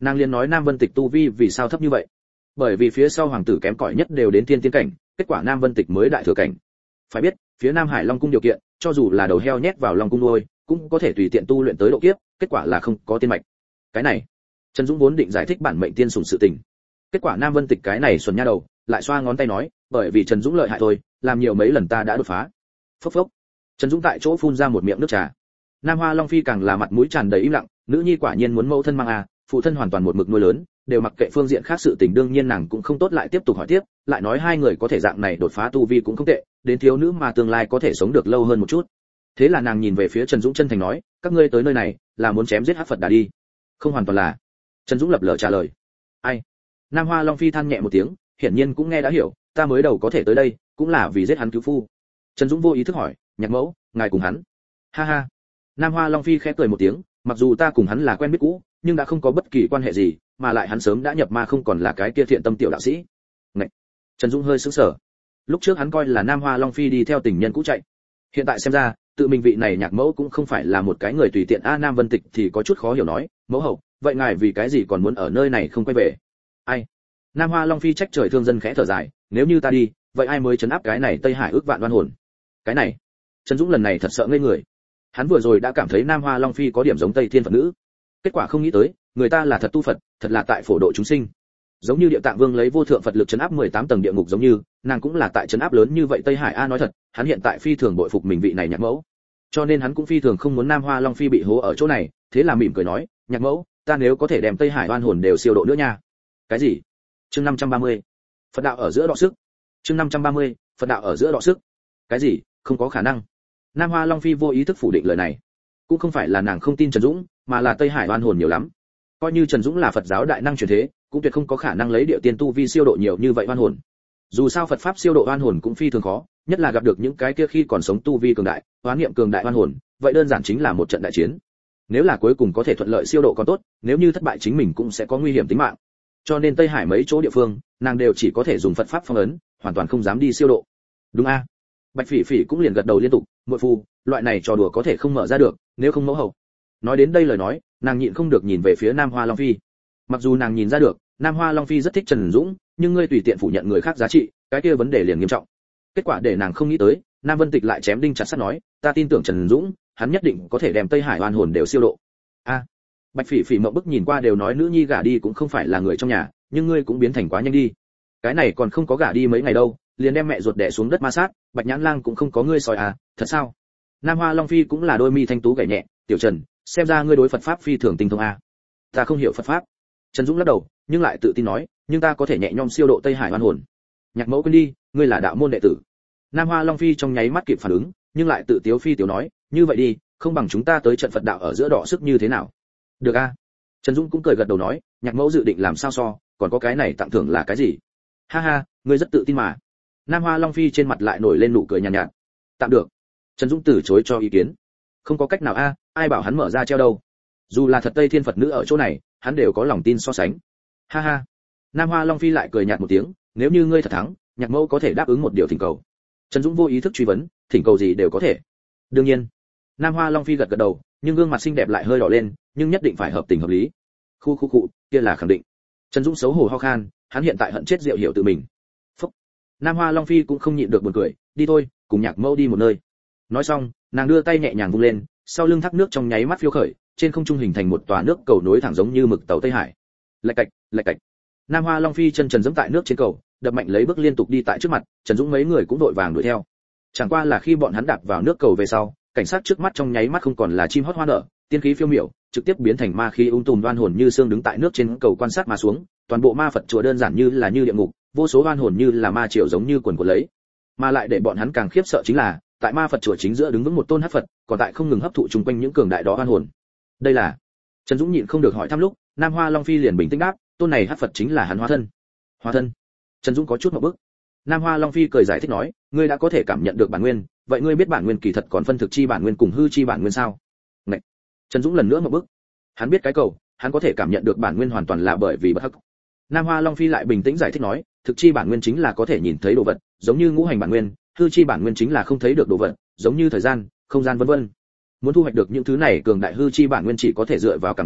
Nàng liền nói Nam Vân Tịch tu vi vì sao thấp như vậy, bởi vì phía sau hoàng tử kém cỏi nhất đều đến tiên tiến cảnh, kết quả Nam Vân Tịch mới đại thừa cảnh. Phải biết, phía Nam Hải Long cung điều kiện, cho dù là đầu heo nhét vào Long cung nuôi, cũng có thể tùy tiện tu luyện tới độ kiếp, kết quả là không có tiên mạch. Cái này, Trần Dũng vốn định giải thích bản mệnh tiên sủng sự tình. Kết quả Nam Vân Tịch cái này xuẩn nha đầu, lại xoa ngón tay nói, bởi vì Trần Dũng lợi hại thôi, làm nhiều mấy lần ta đã đột phá. Phốc phốc. Trần Dũng tại chỗ phun ra một miệng nước trà. Nam Hoa Long Phi càng là mặt mũi tràn đầy im lặng, nữ nhi quả nhiên muốn mẫu thân mang à, phụ thân hoàn toàn một mực nuôi lớn, đều mặc kệ phương diện khác sự tình, đương nhiên nàng cũng không tốt lại tiếp tục hỏi tiếp, lại nói hai người có thể dạng này đột phá tu vi cũng không tệ, đến thiếu nữ mà tương lai có thể sống được lâu hơn một chút. Thế là nàng nhìn về phía Trần Dũng chân thành nói, các ngươi tới nơi này là muốn chém giết Hắc Phật Đà đi? Không hoàn toàn là. Trần Dũng lập lờ trả lời. Ai? Nam Hoa Long Phi than nhẹ một tiếng, hiển nhiên cũng nghe đã hiểu, ta mới đầu có thể tới đây, cũng là vì giết hắn cứu phu. Trần Dũng vô ý thức hỏi, Nhạc mẫu, ngài cùng hắn? Ha ha. Nam Hoa Long Phi khẽ cười một tiếng, mặc dù ta cùng hắn là quen biết cũ, nhưng đã không có bất kỳ quan hệ gì, mà lại hắn sớm đã nhập ma, không còn là cái kia thiện tâm tiểu đạo sĩ. Ngậy. Trần Dũng hơi sững sờ. Lúc trước hắn coi là Nam Hoa Long Phi đi theo tình nhân cũ chạy, hiện tại xem ra, tự mình vị này Nhạc mẫu cũng không phải là một cái người tùy tiện. A Nam Vân Tịch thì có chút khó hiểu nói, mẫu hậu, vậy ngài vì cái gì còn muốn ở nơi này không quay về? Ai? Nam Hoa Long Phi trách trời thương dân khẽ thở dài, nếu như ta đi, vậy ai mới trấn áp cái này Tây Hải ước vạn oan hồn? Cái này, Trần Dũng lần này thật sợ ngây người. Hắn vừa rồi đã cảm thấy Nam Hoa Long Phi có điểm giống Tây Thiên Phật nữ, kết quả không nghĩ tới, người ta là thật tu Phật, thật là tại phổ độ chúng sinh. Giống như Địa Tạng Vương lấy vô thượng Phật lực trấn áp mười tám tầng địa ngục, giống như nàng cũng là tại trấn áp lớn như vậy Tây Hải. A nói thật, hắn hiện tại phi thường bội phục mình vị này Nhạc mẫu, cho nên hắn cũng phi thường không muốn Nam Hoa Long Phi bị hố ở chỗ này, thế là mỉm cười nói, Nhạc mẫu, ta nếu có thể đem Tây Hải oan hồn đều siêu độ nữa nha. Cái gì? Chương năm trăm ba mươi, Phật đạo ở giữa đọ sức. Chương năm trăm ba mươi, Phật đạo ở giữa đọ sức. Cái gì? Không có khả năng. Nam Hoa Long Phi vô ý thức phủ định lời này. Cũng không phải là nàng không tin Trần Dũng, mà là Tây Hải oan hồn nhiều lắm. Coi như Trần Dũng là Phật giáo đại năng truyền thế, cũng tuyệt không có khả năng lấy địa tiên tu vi siêu độ nhiều như vậy oan hồn. Dù sao Phật pháp siêu độ oan hồn cũng phi thường khó, nhất là gặp được những cái kia khi còn sống tu vi cường đại, oán niệm cường đại oan hồn, vậy đơn giản chính là một trận đại chiến. Nếu là cuối cùng có thể thuận lợi siêu độ còn tốt, nếu như thất bại chính mình cũng sẽ có nguy hiểm tính mạng. Cho nên Tây Hải mấy chỗ địa phương, nàng đều chỉ có thể dùng Phật pháp phong ấn, hoàn toàn không dám đi siêu độ. Đúng a? Bạch Phỉ Phỉ cũng liền gật đầu liên tục, muội phu, loại này trò đùa có thể không mở ra được, nếu không mẫu hậu. Nói đến đây lời nói, nàng nhịn không được nhìn về phía Nam Hoa Long Phi. Mặc dù nàng nhìn ra được, Nam Hoa Long Phi rất thích Trần Dũng, nhưng ngươi tùy tiện phủ nhận người khác giá trị, cái kia vấn đề liền nghiêm trọng. Kết quả để nàng không nghĩ tới, Nam Vân Tịch lại chém đinh chặt sắt nói, ta tin tưởng Trần Dũng, hắn nhất định có thể đem Tây Hải oan hồn đều siêu độ. A. Bạch Phỉ Phỉ mộng bức nhìn qua đều nói nữ nhi gả đi cũng không phải là người trong nhà, nhưng ngươi cũng biến thành quá nhanh đi. Cái này còn không có gả đi mấy ngày đâu, liền đem mẹ ruột đẻ xuống đất ma sát, Bạch Nhãn Lang cũng không có ngươi soi à, thật sao? Nam Hoa Long Phi cũng là đôi mi thanh tú gảy nhẹ, tiểu Trần, xem ra ngươi đối Phật pháp phi thường tinh thông à? Ta không hiểu Phật pháp. Trần Dũng lắc đầu, nhưng lại tự tin nói, nhưng ta có thể nhẹ nhõm siêu độ Tây Hải oan hồn. Nhạc mẫu quên đi, ngươi là đạo môn đệ tử. Nam Hoa Long Phi trong nháy mắt kịp phản ứng, nhưng lại tự tiếu phi tiểu nói, như vậy đi, không bằng chúng ta tới trận Phật đạo ở giữa đọ sức như thế nào? Được a. À? Trần Dũng cũng cười gật đầu nói, Nhạc mẫu dự định làm sao so, còn có cái này tặng thưởng là cái gì? Ha ha, ngươi rất tự tin mà. Nam Hoa Long Phi trên mặt lại nổi lên nụ cười nhàn nhạt, nhạt. Tạm được. Trần Dũng từ chối cho ý kiến. Không có cách nào a, à, ai bảo hắn mở ra treo đâu. Dù là thật Tây Thiên Phật nữ ở chỗ này, hắn đều có lòng tin so sánh. Ha ha. Nam Hoa Long Phi lại cười nhạt một tiếng, nếu như ngươi thật thắng, Nhạc mẫu có thể đáp ứng một điều thỉnh cầu. Trần Dũng vô ý thức truy vấn, thỉnh cầu gì đều có thể. Đương nhiên. Nam Hoa Long Phi gật gật đầu, nhưng gương mặt xinh đẹp lại hơi đỏ lên, nhưng nhất định phải hợp tình hợp lý. Khu khu cụ, kia là khẳng định. Trần Dũng xấu hổ ho khan, hắn hiện tại hận chết Diệu Hiểu tự mình. Phúc. Nam Hoa Long Phi cũng không nhịn được buồn cười, đi thôi, cùng Nhạc mẫu đi một nơi. Nói xong, nàng đưa tay nhẹ nhàng vung lên, sau lưng thác nước trong nháy mắt phiêu khởi, trên không trung hình thành một tòa nước cầu nối thẳng giống như mực tàu Tây Hải. Lạch cạch, lạch cạch. Nam Hoa Long Phi chân trần giẫm tại nước trên cầu, đập mạnh lấy bước liên tục đi tại trước mặt, Trần Dũng mấy người cũng đội vàng đuổi theo. Chẳng qua là khi bọn hắn đạp vào nước cầu về sau, cảnh sát trước mắt trong nháy mắt không còn là chim hót hoa nở, tiên khí phiêu miểu, trực tiếp biến thành ma khí ung tùm, oan hồn như xương đứng tại nước trên cầu quan sát mà xuống, toàn bộ ma Phật chùa đơn giản như là như địa ngục, vô số oan hồn như là ma triều giống như quần quần lấy. Mà lại để bọn hắn càng khiếp sợ chính là, tại ma Phật chùa chính giữa đứng vững một tôn hắc Phật, còn tại không ngừng hấp thụ chung quanh những cường đại đó oan hồn. Đây là? Trần Dũng nhịn không được hỏi thăm lúc, Nam Hoa Long Phi liền bình tĩnh đáp, tôn này hắc Phật chính là hắn hóa thân. Hóa thân? Trần Dũng có chút ngượng bức. Nam Hoa Long Phi cười giải thích nói, ngươi đã có thể cảm nhận được bản nguyên, vậy ngươi biết bản nguyên kỳ thật còn phân thực chi bản nguyên cùng hư chi bản nguyên sao? Ngậy. Trần Dũng lần nữa ngượng bức. Hắn biết cái cầu, hắn có thể cảm nhận được bản nguyên hoàn toàn là bởi vì bất hắc. Nam Hoa Long Phi lại bình tĩnh giải thích nói, thực chi bản nguyên chính là có thể nhìn thấy đồ vật, giống như ngũ hành bản nguyên, hư chi bản nguyên chính là không thấy được đồ vật, giống như thời gian, không gian vân vân. Muốn thu hoạch được những thứ này cường đại hư chi bản nguyên chỉ có thể dựa vào cảm ngộ,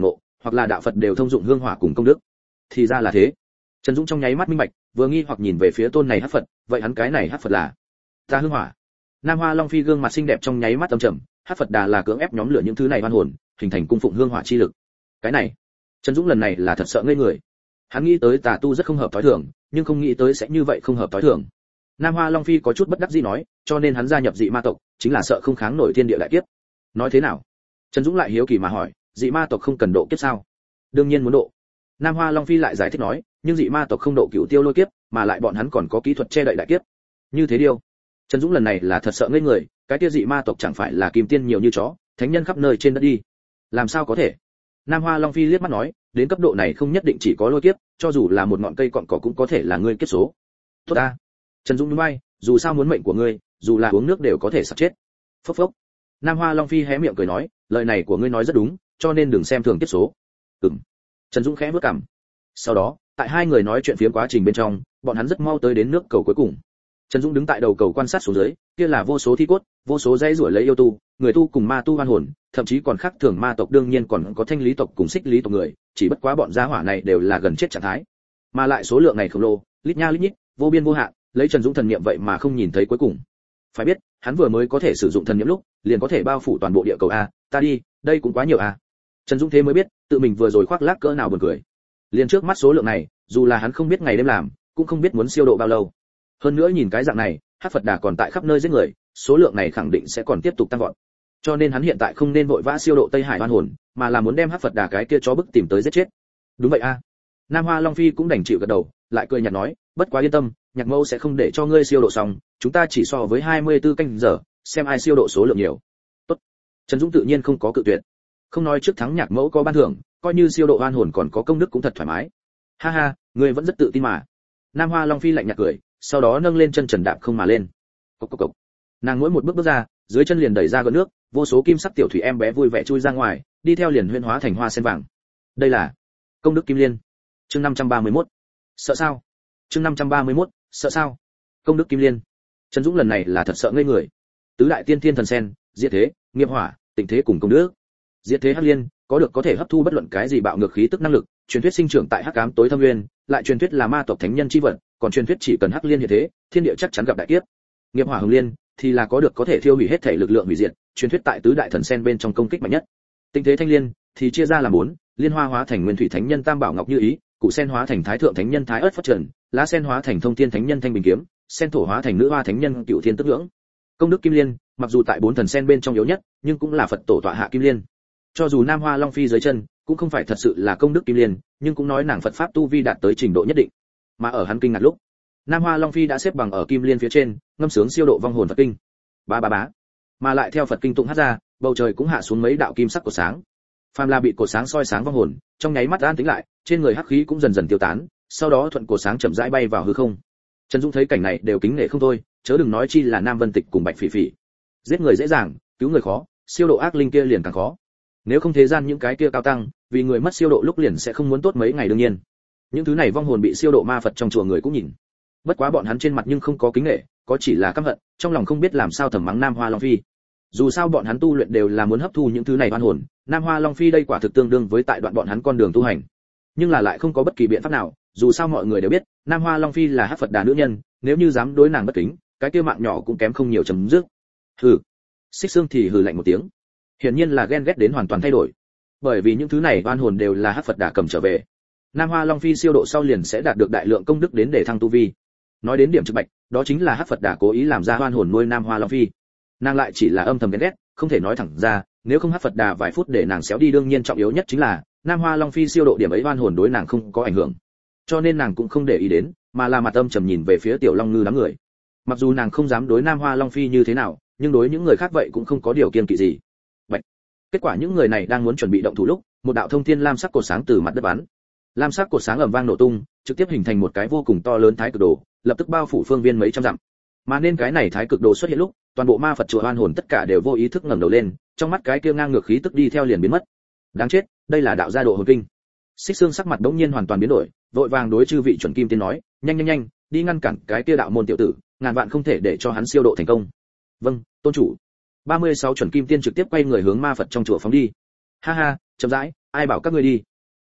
hoặc là đạo Phật đều thông dụng hương hỏa cùng công đức. Thì ra là thế. Trần Dũng trong nháy mắt minh bạch, vừa nghi hoặc nhìn về phía tôn này hắc Phật, vậy hắn cái này hắc Phật là ta hương hỏa. Nam Hoa Long Phi gương mặt xinh đẹp trong nháy mắt âm trầm, hắc Phật Đà là cưỡng ép nhóm lửa những thứ này oan hồn, hình thành cung phụng hương hỏa chi lực. Cái này, Trần Dũng lần này là thật sợ ngây người. Hắn nghĩ tới tà tu rất không hợp thói thường, nhưng không nghĩ tới sẽ như vậy không hợp thói thường. Nam Hoa Long Phi có chút bất đắc dĩ nói, cho nên hắn gia nhập dị ma tộc, chính là sợ không kháng nổi thiên địa đại kiếp. Nói thế nào? Trần Dũng lại hiếu kỳ mà hỏi, dị ma tộc không cần độ kiếp sao? Đương nhiên muốn độ. Nam Hoa Long Phi lại giải thích nói, nhưng dị ma tộc không độ cửu tiêu lôi kiếp, mà lại bọn hắn còn có kỹ thuật che đậy đại kiếp. Như thế điều. Trần Dũng lần này là thật sợ ngây người, cái kia dị ma tộc chẳng phải là kim tiên nhiều như chó, thánh nhân khắp nơi trên đất đi. Làm sao có thể? Nam Hoa Long Phi liếc mắt nói, đến cấp độ này không nhất định chỉ có lôi kiếp, cho dù là một ngọn cây cọn cỏ cũng có thể là ngươi kiếp số. Tốt ta. Trần Dũng nhún vai, dù sao muốn mệnh của ngươi, dù là uống nước đều có thể sắp chết. Phốc phốc. Nam Hoa Long Phi hé miệng cười nói, lời này của ngươi nói rất đúng, cho nên đừng xem thường kiếp số. Ừm. Trần Dũng khẽ bước cằm. Sau đó, tại hai người nói chuyện phiếm quá trình bên trong, bọn hắn rất mau tới đến nước cầu cuối cùng. Trần Dũng đứng tại đầu cầu quan sát xuống dưới, kia là vô số thi cốt, vô số dãy rủa lấy yêu tu, người tu cùng ma tu oan hồn, thậm chí còn khác thường ma tộc đương nhiên còn có thanh lý tộc cùng xích lý tộc người, chỉ bất quá bọn gia hỏa này đều là gần chết trạng thái. Mà lại số lượng này khổng lồ, lít nha lít nhít, vô biên vô hạn, lấy Trần Dũng thần niệm vậy mà không nhìn thấy cuối cùng. Phải biết, hắn vừa mới có thể sử dụng thần niệm lúc, liền có thể bao phủ toàn bộ địa cầu a, ta đi, đây cũng quá nhiều a. Trần Dũng thế mới biết, tự mình vừa rồi khoác lác cỡ nào buồn cười. Liền trước mắt số lượng này, dù là hắn không biết ngày đêm làm, cũng không biết muốn siêu độ bao lâu. Hơn nữa nhìn cái dạng này, Hắc Phật Đà còn tại khắp nơi giết người, số lượng này khẳng định sẽ còn tiếp tục tăng vọt. Cho nên hắn hiện tại không nên vội vã siêu độ Tây Hải oan hồn, mà là muốn đem Hắc Phật Đà cái kia chó bức tìm tới giết chết. Đúng vậy a. Nam Hoa Long Phi cũng đành chịu gật đầu, lại cười nhạt nói, bất quá yên tâm, Nhạc Mẫu sẽ không để cho ngươi siêu độ xong, chúng ta chỉ so với hai mươi tư canh giờ, xem ai siêu độ số lượng nhiều. Tốt. Trần Dũng tự nhiên không có cự tuyệt. Không nói trước thắng Nhạc Mẫu có ban thưởng, coi như siêu độ oan hồn còn có công đức cũng thật thoải mái. Ha ha, ngươi vẫn rất tự tin mà. Nam Hoa Long Phi lạnh nhạt cười, sau đó nâng lên chân trần đạp không mà lên. Cộc cộc cộc. Nàng mỗi một bước bước ra, dưới chân liền đẩy ra gợn nước, vô số kim sắc tiểu thủy em bé vui vẻ chui ra ngoài, đi theo liền huyễn hóa thành hoa sen vàng. Đây là công đức kim liên. Chương năm trăm ba mươi mốt. Sợ sao? Chương năm trăm ba mươi mốt. Sợ sao? Công đức kim liên. Trần Dũng lần này là thật sợ ngây người. Tứ đại tiên thiên thần sen, diệt thế, nghiệp hỏa, tịnh thế cùng công đức. Diệt thế hắc liên, có được có thể hấp thu bất luận cái gì bạo ngược khí tức năng lực, truyền thuyết sinh trưởng tại hắc ám tối thâm nguyên, lại truyền thuyết là ma tộc thánh nhân chi vật, còn truyền thuyết chỉ cần hắc liên hiện thế, thiên địa chắc chắn gặp đại kiếp. Nghiệp hỏa hồng liên thì là có được có thể thiêu hủy hết thể lực lượng hủy diệt, truyền thuyết tại tứ đại thần sen bên trong công kích mạnh nhất. Tinh thế thanh liên thì chia ra làm bốn, liên hoa hóa thành nguyên thủy thánh nhân tam bảo ngọc như ý, củ sen hóa thành thái thượng thánh nhân thái ớt phất trần, lá sen hóa thành thông thiên thánh nhân thanh bình kiếm, sen thổ hóa thành nữ hoa thánh nhân cựu thiên tức ngưỡng. Công đức kim liên, mặc dù tại bốn thần sen bên trong yếu nhất, nhưng cũng là Phật tổ tọa hạ kim liên. Cho dù Nam Hoa Long Phi dưới chân, cũng không phải thật sự là công đức kim liên, nhưng cũng nói nàng Phật pháp tu vi đạt tới trình độ nhất định. Mà ở hắn kinh ngạc lúc, Nam Hoa Long Phi đã xếp bằng ở kim liên phía trên, ngâm sướng siêu độ vong hồn Phật kinh. Ba ba bá. Mà lại theo Phật kinh tụng hát ra, bầu trời cũng hạ xuống mấy đạo kim sắc của sáng. Phàm là bị cột sáng soi sáng vong hồn, trong nháy mắt an tĩnh lại, trên người hắc khí cũng dần dần tiêu tán, sau đó thuận cột sáng chậm rãi bay vào hư không. Trần Dũng thấy cảnh này đều kính nể không thôi, chớ đừng nói chi là Nam Vân Tịch cùng Bạch Phỉ Phỉ. Giết người dễ dàng, cứu người khó, siêu độ ác linh kia liền càng khó. Nếu không thế gian những cái kia cao tăng, vì người mất siêu độ lúc liền sẽ không muốn tốt mấy ngày đương nhiên. Những thứ này vong hồn bị siêu độ ma Phật trong chùa người cũng nhìn. Bất quá bọn hắn trên mặt nhưng không có kính nể, có chỉ là căm hận, trong lòng không biết làm sao thầm mắng Nam Hoa Long Phi. Dù sao bọn hắn tu luyện đều là muốn hấp thu những thứ này oan hồn, Nam Hoa Long Phi đây quả thực tương đương với tại đoạn bọn hắn con đường tu hành. Nhưng là lại không có bất kỳ biện pháp nào, dù sao mọi người đều biết, Nam Hoa Long Phi là Hắc Phật Đà nữ nhân, nếu như dám đối nàng bất kính, cái kia mạng nhỏ cũng kém không nhiều chấm dứt. Hừ. Xích Xương thì hừ lạnh một tiếng. Hiển nhiên là ghen ghét đến hoàn toàn thay đổi. Bởi vì những thứ này oan hồn đều là Hắc Phật Đà cầm trở về. Nam Hoa Long Phi siêu độ sau liền sẽ đạt được đại lượng công đức đến để thăng tu vi. Nói đến điểm trực bạch, đó chính là Hắc Phật Đà cố ý làm ra oan hồn nuôi Nam Hoa Long Phi. Nàng lại chỉ là âm thầm ghen ghét, không thể nói thẳng ra, nếu không Hắc Phật Đà vài phút để nàng xéo đi đương nhiên trọng yếu nhất chính là, Nam Hoa Long Phi siêu độ điểm ấy oan hồn đối nàng không có ảnh hưởng. Cho nên nàng cũng không để ý đến, mà là mặt âm trầm nhìn về phía Tiểu Long Ngư đám người. Mặc dù nàng không dám đối Nam Hoa Long Phi như thế nào, nhưng đối những người khác vậy cũng không có điều kiêng kỵ gì. Vậy, kết quả những người này đang muốn chuẩn bị động thủ lúc, một đạo thông thiên lam sắc cột sáng từ mặt đất bắn. Lam sắc cột sáng ầm vang nổ tung, trực tiếp hình thành một cái vô cùng to lớn thái cực đồ, lập tức bao phủ phương viên mấy trăm dặm. Mà nên cái này thái cực đồ xuất hiện lúc, toàn bộ ma Phật chùa oan hồn tất cả đều vô ý thức ngẩng đầu lên, trong mắt cái kia ngang ngược khí tức đi theo liền biến mất. Đáng chết, đây là đạo gia độ hồn kinh. Xích Xương sắc mặt đống nhiên hoàn toàn biến đổi, vội vàng đối chư vị chuẩn kim tiên nói, nhanh nhanh nhanh, đi ngăn cản cái kia đạo môn tiểu tử, ngàn vạn không thể để cho hắn siêu độ thành công. Vâng, tôn chủ. ba mươi sáu chuẩn kim tiên trực tiếp quay người hướng ma Phật trong chùa phóng đi. Ha ha, chậm rãi, ai bảo các ngươi đi.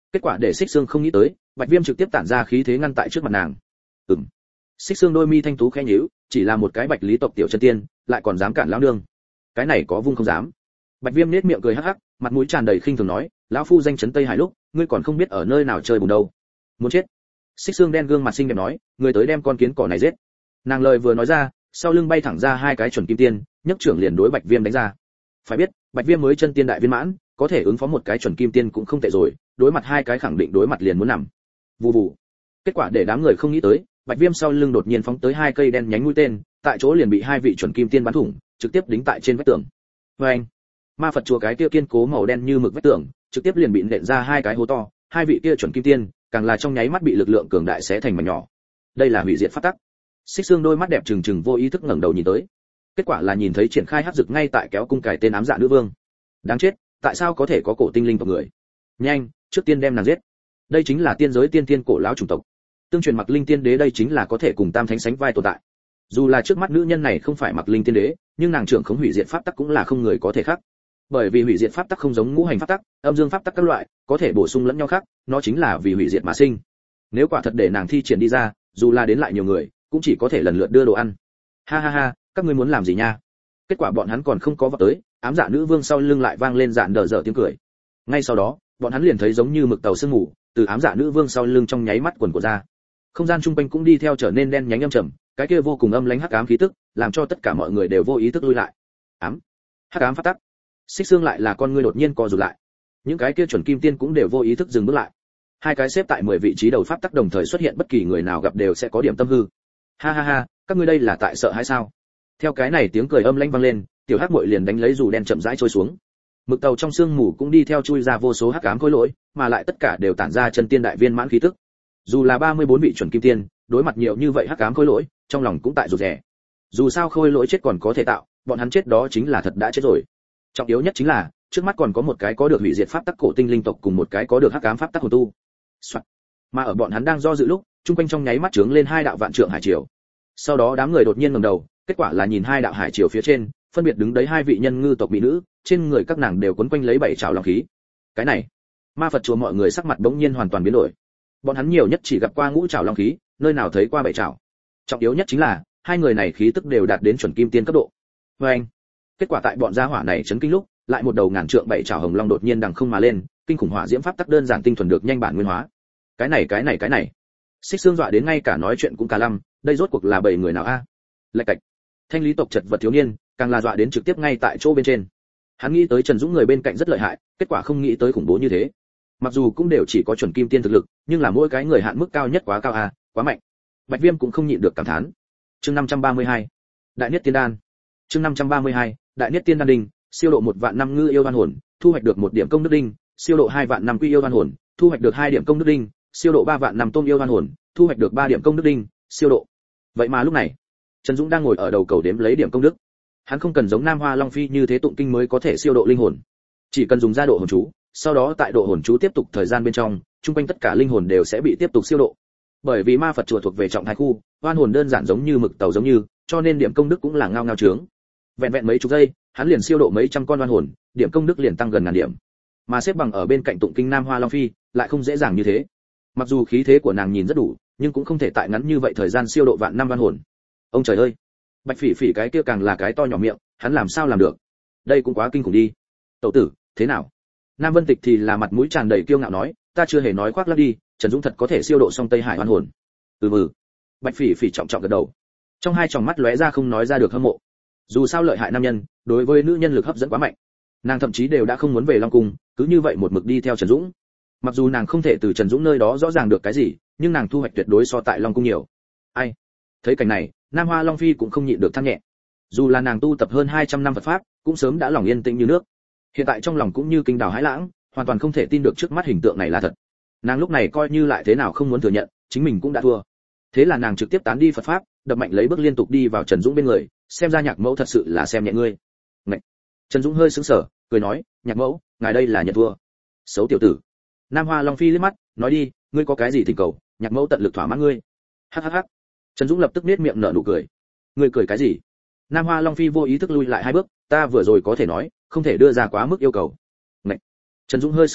Kết quả để Xích Xương không nghĩ tới, Bạch Viêm trực tiếp tản ra khí thế ngăn tại trước mặt nàng. Ừm. Xích Xương đôi mi thanh tú khẽ nhíu, chỉ là một cái Bạch Lý tộc tiểu chân tiên, lại còn dám cản lão nương. Cái này có vung không dám. Bạch Viêm nhếch miệng cười hắc hắc, mặt mũi tràn đầy khinh thường nói, lão phu danh chấn Tây Hải lúc, ngươi còn không biết ở nơi nào chơi bùn đâu. Muốn chết. Xích Xương đen gương mặt xinh đẹp nói, người tới đem con kiến cỏ này giết. Nàng lời vừa nói ra, sau lưng bay thẳng ra hai cái chuẩn kim tiên, nhấc trưởng liền đối Bạch Viêm đánh ra. Phải biết, Bạch Viêm mới chân tiên đại viên mãn, có thể ứng phó một cái chuẩn kim tiên cũng không tệ rồi, đối mặt hai cái khẳng định đối mặt liền muốn nằm. Vù vù. Kết quả để đám người không nghĩ tới, Bạch Viêm sau lưng đột nhiên phóng tới hai cây đen nhánh mũi tên, tại chỗ liền bị hai vị chuẩn kim tiên bắn thủng, trực tiếp đính tại trên vách tường. Oeng! Ma Phật chùa cái kia kiên cố màu đen như mực vách tường, trực tiếp liền bị nện ra hai cái hố to, hai vị kia chuẩn kim tiên, càng là trong nháy mắt bị lực lượng cường đại xé thành mảnh nhỏ. Đây là hủy diệt pháp tắc. Xích Xương đôi mắt đẹp trừng trừng vô ý thức ngẩng đầu nhìn tới. Kết quả là nhìn thấy triển khai hắc dực ngay tại kéo cung cài tên ám dạ nữ vương. Đáng chết, tại sao có thể có cổ tinh linh tộc người? Nhanh, trước tiên đem nàng giết. Đây chính là tiên giới tiên tiên cổ lão chủng tộc. Tương truyền Mặc Linh tiên đế đây chính là có thể cùng tam thánh sánh vai tồn tại. Dù là trước mắt nữ nhân này không phải Mặc Linh tiên đế, nhưng nàng trưởng khống hủy diệt pháp tắc cũng là không người có thể khác. Bởi vì hủy diệt pháp tắc không giống ngũ hành pháp tắc, âm dương pháp tắc các loại, có thể bổ sung lẫn nhau khác, nó chính là vì hủy diệt mà sinh. Nếu quả thật để nàng thi triển đi ra, dù là đến lại nhiều người, cũng chỉ có thể lần lượt đưa đồ ăn. Ha ha ha, các ngươi muốn làm gì nha? Kết quả bọn hắn còn không có vào tới, ám dạ nữ vương sau lưng lại vang lên dạn đờ dở tiếng cười. Ngay sau đó, bọn hắn liền thấy giống như mực tàu sương mù, từ ám dạ nữ vương sau lưng trong nháy mắt quần của ra. Không gian trung quanh cũng đi theo trở nên đen nhánh âm trầm, cái kia vô cùng âm lãnh hắc ám khí tức, làm cho tất cả mọi người đều vô ý thức lui lại. Ám, hắc ám phát tắc. Xích Xương lại là con ngươi đột nhiên co rụt lại. Những cái kia chuẩn kim tiên cũng đều vô ý thức dừng bước lại. Hai cái xếp tại mười vị trí đầu pháp tắc đồng thời xuất hiện, bất kỳ người nào gặp đều sẽ có điểm tâm hư. Ha ha ha, các ngươi đây là tại sợ hay sao? Theo cái này tiếng cười âm lãnh vang lên, tiểu hắc muội liền đánh lấy dù đen chậm rãi trôi xuống. Mực tàu trong sương mù cũng đi theo chui ra vô số hắc ám khối lỗi, mà lại tất cả đều tản ra chân tiên đại viên mãn khí tức. Dù là ba mươi bốn vị chuẩn kim tiên, đối mặt nhiều như vậy hắc ám khối lỗi, trong lòng cũng tại rụt rè. Dù sao khối lỗi chết còn có thể tạo, bọn hắn chết đó chính là thật đã chết rồi. Trọng yếu nhất chính là, trước mắt còn có một cái có được hủy diệt pháp tắc cổ tinh linh tộc cùng một cái có được hắc ám pháp tắc hồn tu. Soạn. Mà ở bọn hắn đang do dự lúc, trung quanh trong nháy mắt trướng lên hai đạo vạn trượng hải triều. Sau đó đám người đột nhiên ngẩng đầu, kết quả là nhìn hai đạo hải triều phía trên, phân biệt đứng đấy hai vị nhân ngư tộc mỹ nữ, trên người các nàng đều quấn quanh lấy bảy trảo long khí. Cái này, Ma Phật chùa mọi người sắc mặt bỗng nhiên hoàn toàn biến đổi. Bọn hắn nhiều nhất chỉ gặp qua ngũ trảo long khí, nơi nào thấy qua bảy trảo. Trọng yếu nhất chính là, hai người này khí tức đều đạt đến chuẩn kim tiên cấp độ. Và anh, kết quả tại bọn gia hỏa này chấn kinh lúc, lại một đầu ngàn trượng bảy trảo hồng long đột nhiên đằng không mà lên, kinh khủng hỏa diễm pháp tắc đơn giản tinh thuần được nhanh bản nguyên hóa. Cái này cái này cái này, Xích Xương dọa đến ngay cả nói chuyện cũng cả lăm, đây rốt cuộc là bảy người nào a? À? Lạch cạch. Thanh lý tộc chật vật thiếu niên, càng là dọa đến trực tiếp ngay tại chỗ bên trên. Hắn nghĩ tới Trần Dũng người bên cạnh rất lợi hại, kết quả không nghĩ tới khủng bố như thế. Mặc dù cũng đều chỉ có chuẩn kim tiên thực lực, nhưng là mỗi cái người hạn mức cao nhất quá cao a, quá mạnh. Bạch Viêm cũng không nhịn được cảm thán. Chương năm trăm ba mươi hai, Đại Niết Tiên Đan. Chương năm trăm ba mươi hai, Đại Niết Tiên Đan đinh, siêu độ một vạn năm ngư yêu oan hồn, thu hoạch được một điểm công đức đinh, siêu độ hai vạn năm quy yêu oan hồn, thu hoạch được hai điểm công đức đinh, siêu độ ba vạn năm tôm yêu oan hồn, thu hoạch được ba điểm công đức đinh, siêu độ. Vậy mà lúc này, Trần Dũng đang ngồi ở đầu cầu đếm lấy điểm công đức. Hắn không cần giống Nam Hoa Long Phi như thế tụng kinh mới có thể siêu độ linh hồn, chỉ cần dùng ra độ hồn chú, sau đó tại độ hồn chú tiếp tục thời gian bên trong, trung quanh tất cả linh hồn đều sẽ bị tiếp tục siêu độ. Bởi vì Ma Phật chùa thuộc về trọng thái khu, oan hồn đơn giản giống như mực tàu giống như, cho nên điểm công đức cũng là ngao ngao trướng. Vẹn vẹn mấy chục giây, hắn liền siêu độ mấy trăm con oan hồn, điểm công đức liền tăng gần ngàn điểm. Mà xếp bằng ở bên cạnh tụng kinh Nam Hoa Long Phi, lại không dễ dàng như thế. Mặc dù khí thế của nàng nhìn rất đủ, nhưng cũng không thể tại ngắn như vậy thời gian siêu độ vạn năm oan hồn. Ông trời ơi, Bạch Phỉ Phỉ cái kia càng là cái to nhỏ miệng, hắn làm sao làm được? Đây cũng quá kinh khủng đi. Tẩu tử, thế nào? Nam Vân Tịch thì là mặt mũi tràn đầy kiêu ngạo nói, ta chưa hề nói khoác lác đi, Trần Dũng thật có thể siêu độ xong Tây Hải oan hồn. Ừ ừ. Bạch Phỉ Phỉ trọng trọng gật đầu. Trong hai tròng mắt lóe ra không nói ra được hâm mộ. Dù sao lợi hại nam nhân, đối với nữ nhân lực hấp dẫn quá mạnh. Nàng thậm chí đều đã không muốn về Long cung, cứ như vậy một mực đi theo Trần Dũng. Mặc dù nàng không thể từ Trần Dũng nơi đó rõ ràng được cái gì, nhưng nàng thu hoạch tuyệt đối so tại Long cung nhiều. Ai? Thấy cảnh này, Nam Hoa Long Phi cũng không nhịn được than nhẹ. Dù là nàng tu tập hơn hai trăm năm Phật pháp, cũng sớm đã lòng yên tĩnh như nước. Hiện tại trong lòng cũng như kinh đào hãi lãng, hoàn toàn không thể tin được trước mắt hình tượng này là thật. Nàng lúc này coi như lại thế nào không muốn thừa nhận, chính mình cũng đã thua. Thế là nàng trực tiếp tán đi Phật pháp, đập mạnh lấy bước liên tục đi vào Trần Dũng bên người, xem ra Nhạc Mẫu thật sự là xem nhẹ ngươi. Ngậy. Trần Dũng hơi sững sờ, cười nói, Nhạc Mẫu, ngài đây là nhận thua. Xấu tiểu tử. Nam Hoa Long Phi liếc mắt, nói đi, ngươi có cái gì thỉnh cầu, Nhạc Mẫu tận lực thỏa mãn ngươi. Hắc hắc hắc. Trần Dũng lập tức nhếch miệng nở nụ cười. Ngươi cười cái gì? Nam Hoa Long Phi vô ý thức lui lại hai bước, ta vừa rồi có thể nói, không thể đưa ra quá mức yêu cầu. Ngậy. Trần Dũng hơi sững sờ,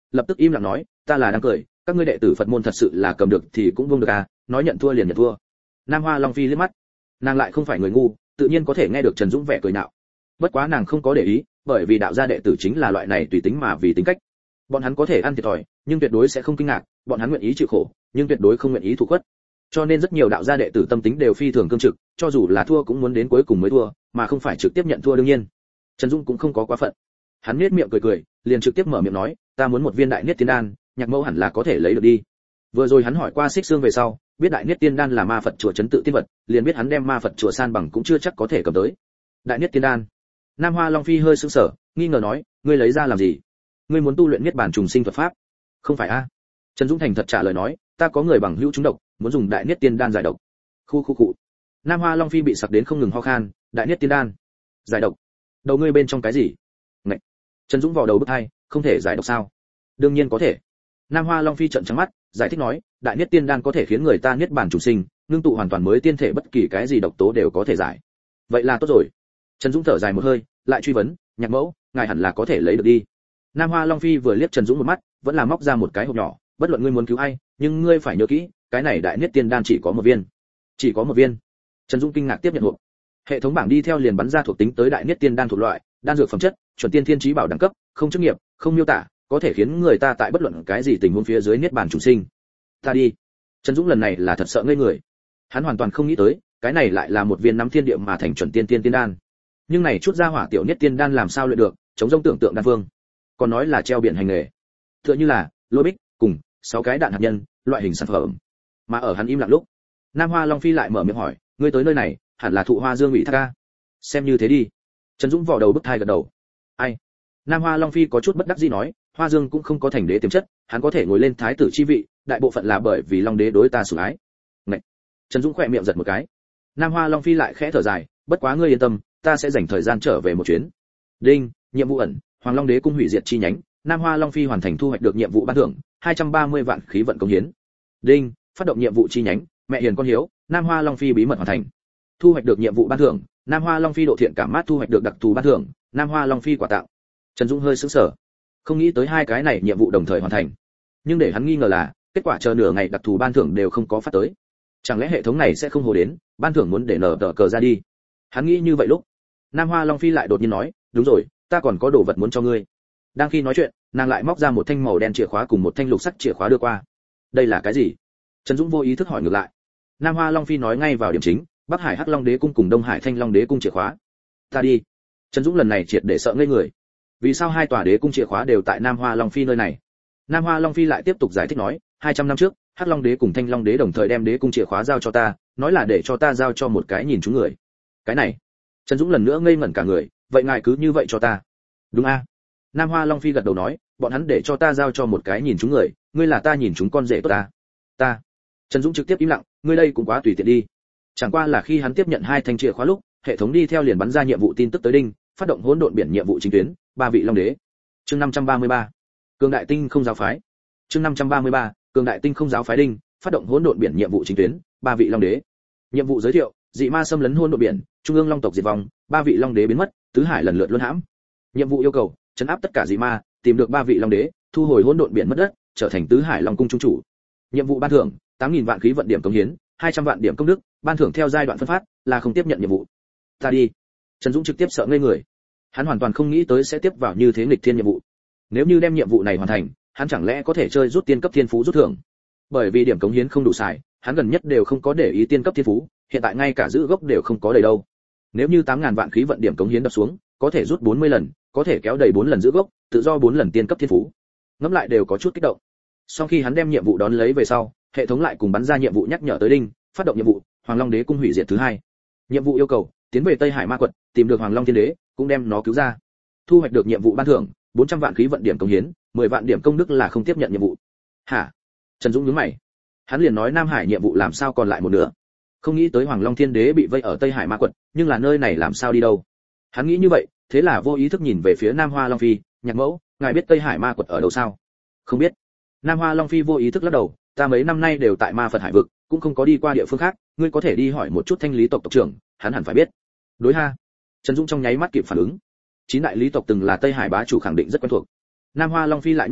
lập tức im lặng nói, ta là đang cười, các ngươi đệ tử Phật môn thật sự là cầm được thì cũng buông được à, nói nhận thua liền nhận thua. Nam Hoa Long Phi liếc mắt, nàng lại không phải người ngu, tự nhiên có thể nghe được Trần Dũng vẻ cười nhạo. Bất quá nàng không có để ý, bởi vì đạo gia đệ tử chính là loại này tùy tính mà vì tính cách. Bọn hắn có thể ăn thiệt thòi, nhưng tuyệt đối sẽ không kinh ngạc, bọn hắn nguyện ý chịu khổ, nhưng tuyệt đối không nguyện ý thụ khuất. Cho nên rất nhiều đạo gia đệ tử tâm tính đều phi thường cương trực, cho dù là thua cũng muốn đến cuối cùng mới thua, mà không phải trực tiếp nhận thua đương nhiên. Trần Dũng cũng không có quá phận. Hắn nhếch miệng cười cười, liền trực tiếp mở miệng nói, ta muốn một viên đại niết tiên đan, Nhạc Mẫu hẳn là có thể lấy được đi. Vừa rồi hắn hỏi qua Xích Xương về sau, biết đại niết tiên đan là ma Phật chùa trấn tự tiên vật, liền biết hắn đem ma Phật chùa san bằng cũng chưa chắc có thể cầm tới. Đại niết tiên đan. Nam Hoa Long Phi hơi sững sờ, nghi ngờ nói, ngươi lấy ra làm gì? Ngươi muốn tu luyện niết bàn trùng sinh thuật pháp? Không phải a? Trần Dũng thành thật trả lời nói, ta có người bằng hữu trúng độc, muốn dùng đại niết tiên đan giải độc. Khu khu cụ. Nam Hoa Long Phi bị sặc đến không ngừng ho khan, đại niết tiên đan, giải độc. Đầu ngươi bên trong cái gì? Ngậy. Trần Dũng vò đầu bứt tai, không thể giải độc sao? Đương nhiên có thể. Nam Hoa Long Phi trợn trắng mắt, giải thích nói, đại niết tiên đan có thể khiến người ta niết bàn trùng sinh, ngưng tụ hoàn toàn mới tiên thể, bất kỳ cái gì độc tố đều có thể giải. Vậy là tốt rồi. Trần Dũng thở dài một hơi, lại truy vấn, Nhạc Mẫu, ngài hẳn là có thể lấy được đi. Nam Hoa Long Phi vừa liếc Trần Dũng một mắt, vẫn là móc ra một cái hộp nhỏ, bất luận ngươi muốn cứu ai, nhưng ngươi phải nhớ kỹ, cái này đại niết tiên đan chỉ có một viên. Chỉ có một viên. Trần Dũng kinh ngạc tiếp nhận hộp. Hệ thống bảng đi theo liền bắn ra thuộc tính tới đại niết tiên đan thuộc loại, đan dược phẩm chất, chuẩn tiên thiên chí bảo đẳng cấp, không chức nghiệp, không miêu tả, có thể khiến người ta tại bất luận cái gì tình huống phía dưới niết bàn trùng sinh. Ta đi. Trần Dũng lần này là thật sợ ngây người. Hắn hoàn toàn không nghĩ tới, cái này lại là một viên nắm thiên địa mà thành chuẩn tiên tiên tiên đan. Nhưng này chút ra hỏa tiểu niết tiên đan làm sao luyện được, chống rông tưởng tượng đan vương. Còn nói là treo biển hành nghề. Tựa như là lôi bích cùng sáu cái đạn hạt nhân, loại hình sản phẩm. Mà ở hắn im lặng lúc, Nam Hoa Long Phi lại mở miệng hỏi, ngươi tới nơi này, hẳn là thụ Hoa Dương ủy thác ca. Xem như thế đi. Trần Dũng vò đầu bứt tai gật đầu. Ai? Nam Hoa Long Phi có chút bất đắc dĩ nói, Hoa Dương cũng không có thành đế tiềm chất, hắn có thể ngồi lên thái tử chi vị, đại bộ phận là bởi vì Long đế đối ta sủng ái. Ngậy. Trần Dũng khẽ miệng giật một cái. Nam Hoa Long Phi lại khẽ thở dài, bất quá ngươi yên tâm, ta sẽ dành thời gian trở về một chuyến. Đinh, nhiệm vụ ẩn, Hoàng Long đế cung hủy diệt chi nhánh, Nam Hoa Long Phi hoàn thành thu hoạch được nhiệm vụ ban thưởng, hai trăm ba mươi vạn khí vận công hiến. Đinh, phát động nhiệm vụ chi nhánh, mẹ hiền con hiếu, Nam Hoa Long Phi bí mật hoàn thành. Thu hoạch được nhiệm vụ ban thưởng, Nam Hoa Long Phi độ thiện cảm mát thu hoạch được đặc thù ban thưởng, Nam Hoa Long Phi quả tặng. Trần Dũng hơi sững sờ, không nghĩ tới hai cái này nhiệm vụ đồng thời hoàn thành. Nhưng để hắn nghi ngờ là, kết quả chờ nửa ngày đặc thù ban thưởng đều không có phát tới. Chẳng lẽ hệ thống này sẽ không hồ đến, ban thưởng muốn để nở tờ cờ ra đi. Hắn nghĩ như vậy lúc, Nam Hoa Long Phi lại đột nhiên nói, đúng rồi, ta còn có đồ vật muốn cho ngươi. Đang khi nói chuyện, nàng lại móc ra một thanh màu đen chìa khóa cùng một thanh lục sắt chìa khóa đưa qua. Đây là cái gì? Trần Dũng vô ý thức hỏi ngược lại. Nam Hoa Long Phi nói ngay vào điểm chính, Bắc Hải Hắc Long Đế cung cùng Đông Hải Thanh Long Đế cung chìa khóa. Ta đi. Trần Dũng lần này triệt để sợ ngây người. Vì sao hai tòa đế cung chìa khóa đều tại Nam Hoa Long Phi nơi này? Nam Hoa Long Phi lại tiếp tục giải thích nói, hai trăm năm trước, Hắc Long Đế cùng Thanh Long Đế đồng thời đem đế cung chìa khóa giao cho ta, nói là để cho ta giao cho một cái nhìn chúng người. Cái này, Trần Dũng lần nữa ngây ngẩn cả người, vậy ngài cứ như vậy cho ta. Đúng a? Nam Hoa Long Phi gật đầu nói, bọn hắn để cho ta giao cho một cái nhìn chúng người, ngươi là ta nhìn chúng con rể tốt ta. Ta. Trần Dũng trực tiếp im lặng, ngươi đây cũng quá tùy tiện đi. Chẳng qua là khi hắn tiếp nhận hai thanh chìa khóa lúc, hệ thống đi theo liền bắn ra nhiệm vụ tin tức tới đinh, phát động hỗn độn biển nhiệm vụ chính tuyến, ba vị long đế. Chương năm trăm ba mươi ba. Cường đại tinh không giáo phái. Chương năm trăm ba mươi ba. Cường đại tinh không giáo phái đinh, phát động hỗn độn biển nhiệm vụ chính tuyến, ba vị long đế. Nhiệm vụ giới thiệu, dị ma xâm lấn hỗn độn biển, trung ương long tộc diệt vong, ba vị long đế biến mất, tứ hải lần lượt luân hãm. Nhiệm vụ yêu cầu, trấn áp tất cả dị ma, tìm được ba vị long đế, thu hồi hỗn độn biển mất đất, trở thành tứ hải long cung trung chủ. Nhiệm vụ ban thưởng, tám nghìn vạn khí vận điểm công hiến, hai trăm vạn điểm công đức, ban thưởng theo giai đoạn phân phát, là không tiếp nhận nhiệm vụ. Ta đi. Trần Dũng trực tiếp sợ ngây người. Hắn hoàn toàn không nghĩ tới sẽ tiếp vào như thế nghịch thiên nhiệm vụ. Nếu như đem nhiệm vụ này hoàn thành, hắn chẳng lẽ có thể chơi rút tiên cấp thiên phú rút thưởng? Bởi vì điểm cống hiến không đủ xài, hắn gần nhất đều không có để ý tiên cấp thiên phú, hiện tại ngay cả giữ gốc đều không có đầy đâu. Nếu như tám nghìn vạn khí vận điểm cống hiến đập xuống, có thể rút bốn mươi lần, có thể kéo đầy bốn lần giữ gốc, tự do bốn lần tiên cấp thiên phú. Ngẫm lại đều có chút kích động. Sau khi hắn đem nhiệm vụ đón lấy về sau, hệ thống lại cùng bắn ra nhiệm vụ nhắc nhở tới đinh, phát động nhiệm vụ, Hoàng Long Đế cung hủy diệt thứ hai. Nhiệm vụ yêu cầu, tiến về Tây Hải Ma Quật, tìm được Hoàng Long Thiên Đế, cũng đem nó cứu ra. Thu hoạch được nhiệm vụ ban thưởng, bốn trăm vạn khí vận điểm công hiến, mười vạn điểm công đức là không tiếp nhận nhiệm vụ. Hả? Trần Dũng nhướng mày. Hắn liền nói Nam Hải nhiệm vụ làm sao còn lại một nửa. Không nghĩ tới Hoàng Long Thiên Đế bị vây ở Tây Hải Ma Quật, nhưng là nơi này làm sao đi đâu? Hắn nghĩ như vậy, thế là vô ý thức nhìn về phía Nam Hoa Long Phi, Nhạc Mẫu, ngài biết Tây Hải Ma Quật ở đâu sao? Không biết. Nam Hoa Long Phi vô ý thức lắc đầu, ta mấy năm nay đều tại Ma Phật Hải vực, cũng không có đi qua địa phương khác, ngươi có thể đi hỏi một chút Thanh Lý tộc tộc trưởng, hắn hẳn phải biết. Đối ha. Trần Dũng trong nháy mắt kịp phản ứng. Chín đại lý tộc từng là Tây Hải bá chủ khẳng định rất quen thuộc. Nam Hoa Long Phi lại nhắc nhở,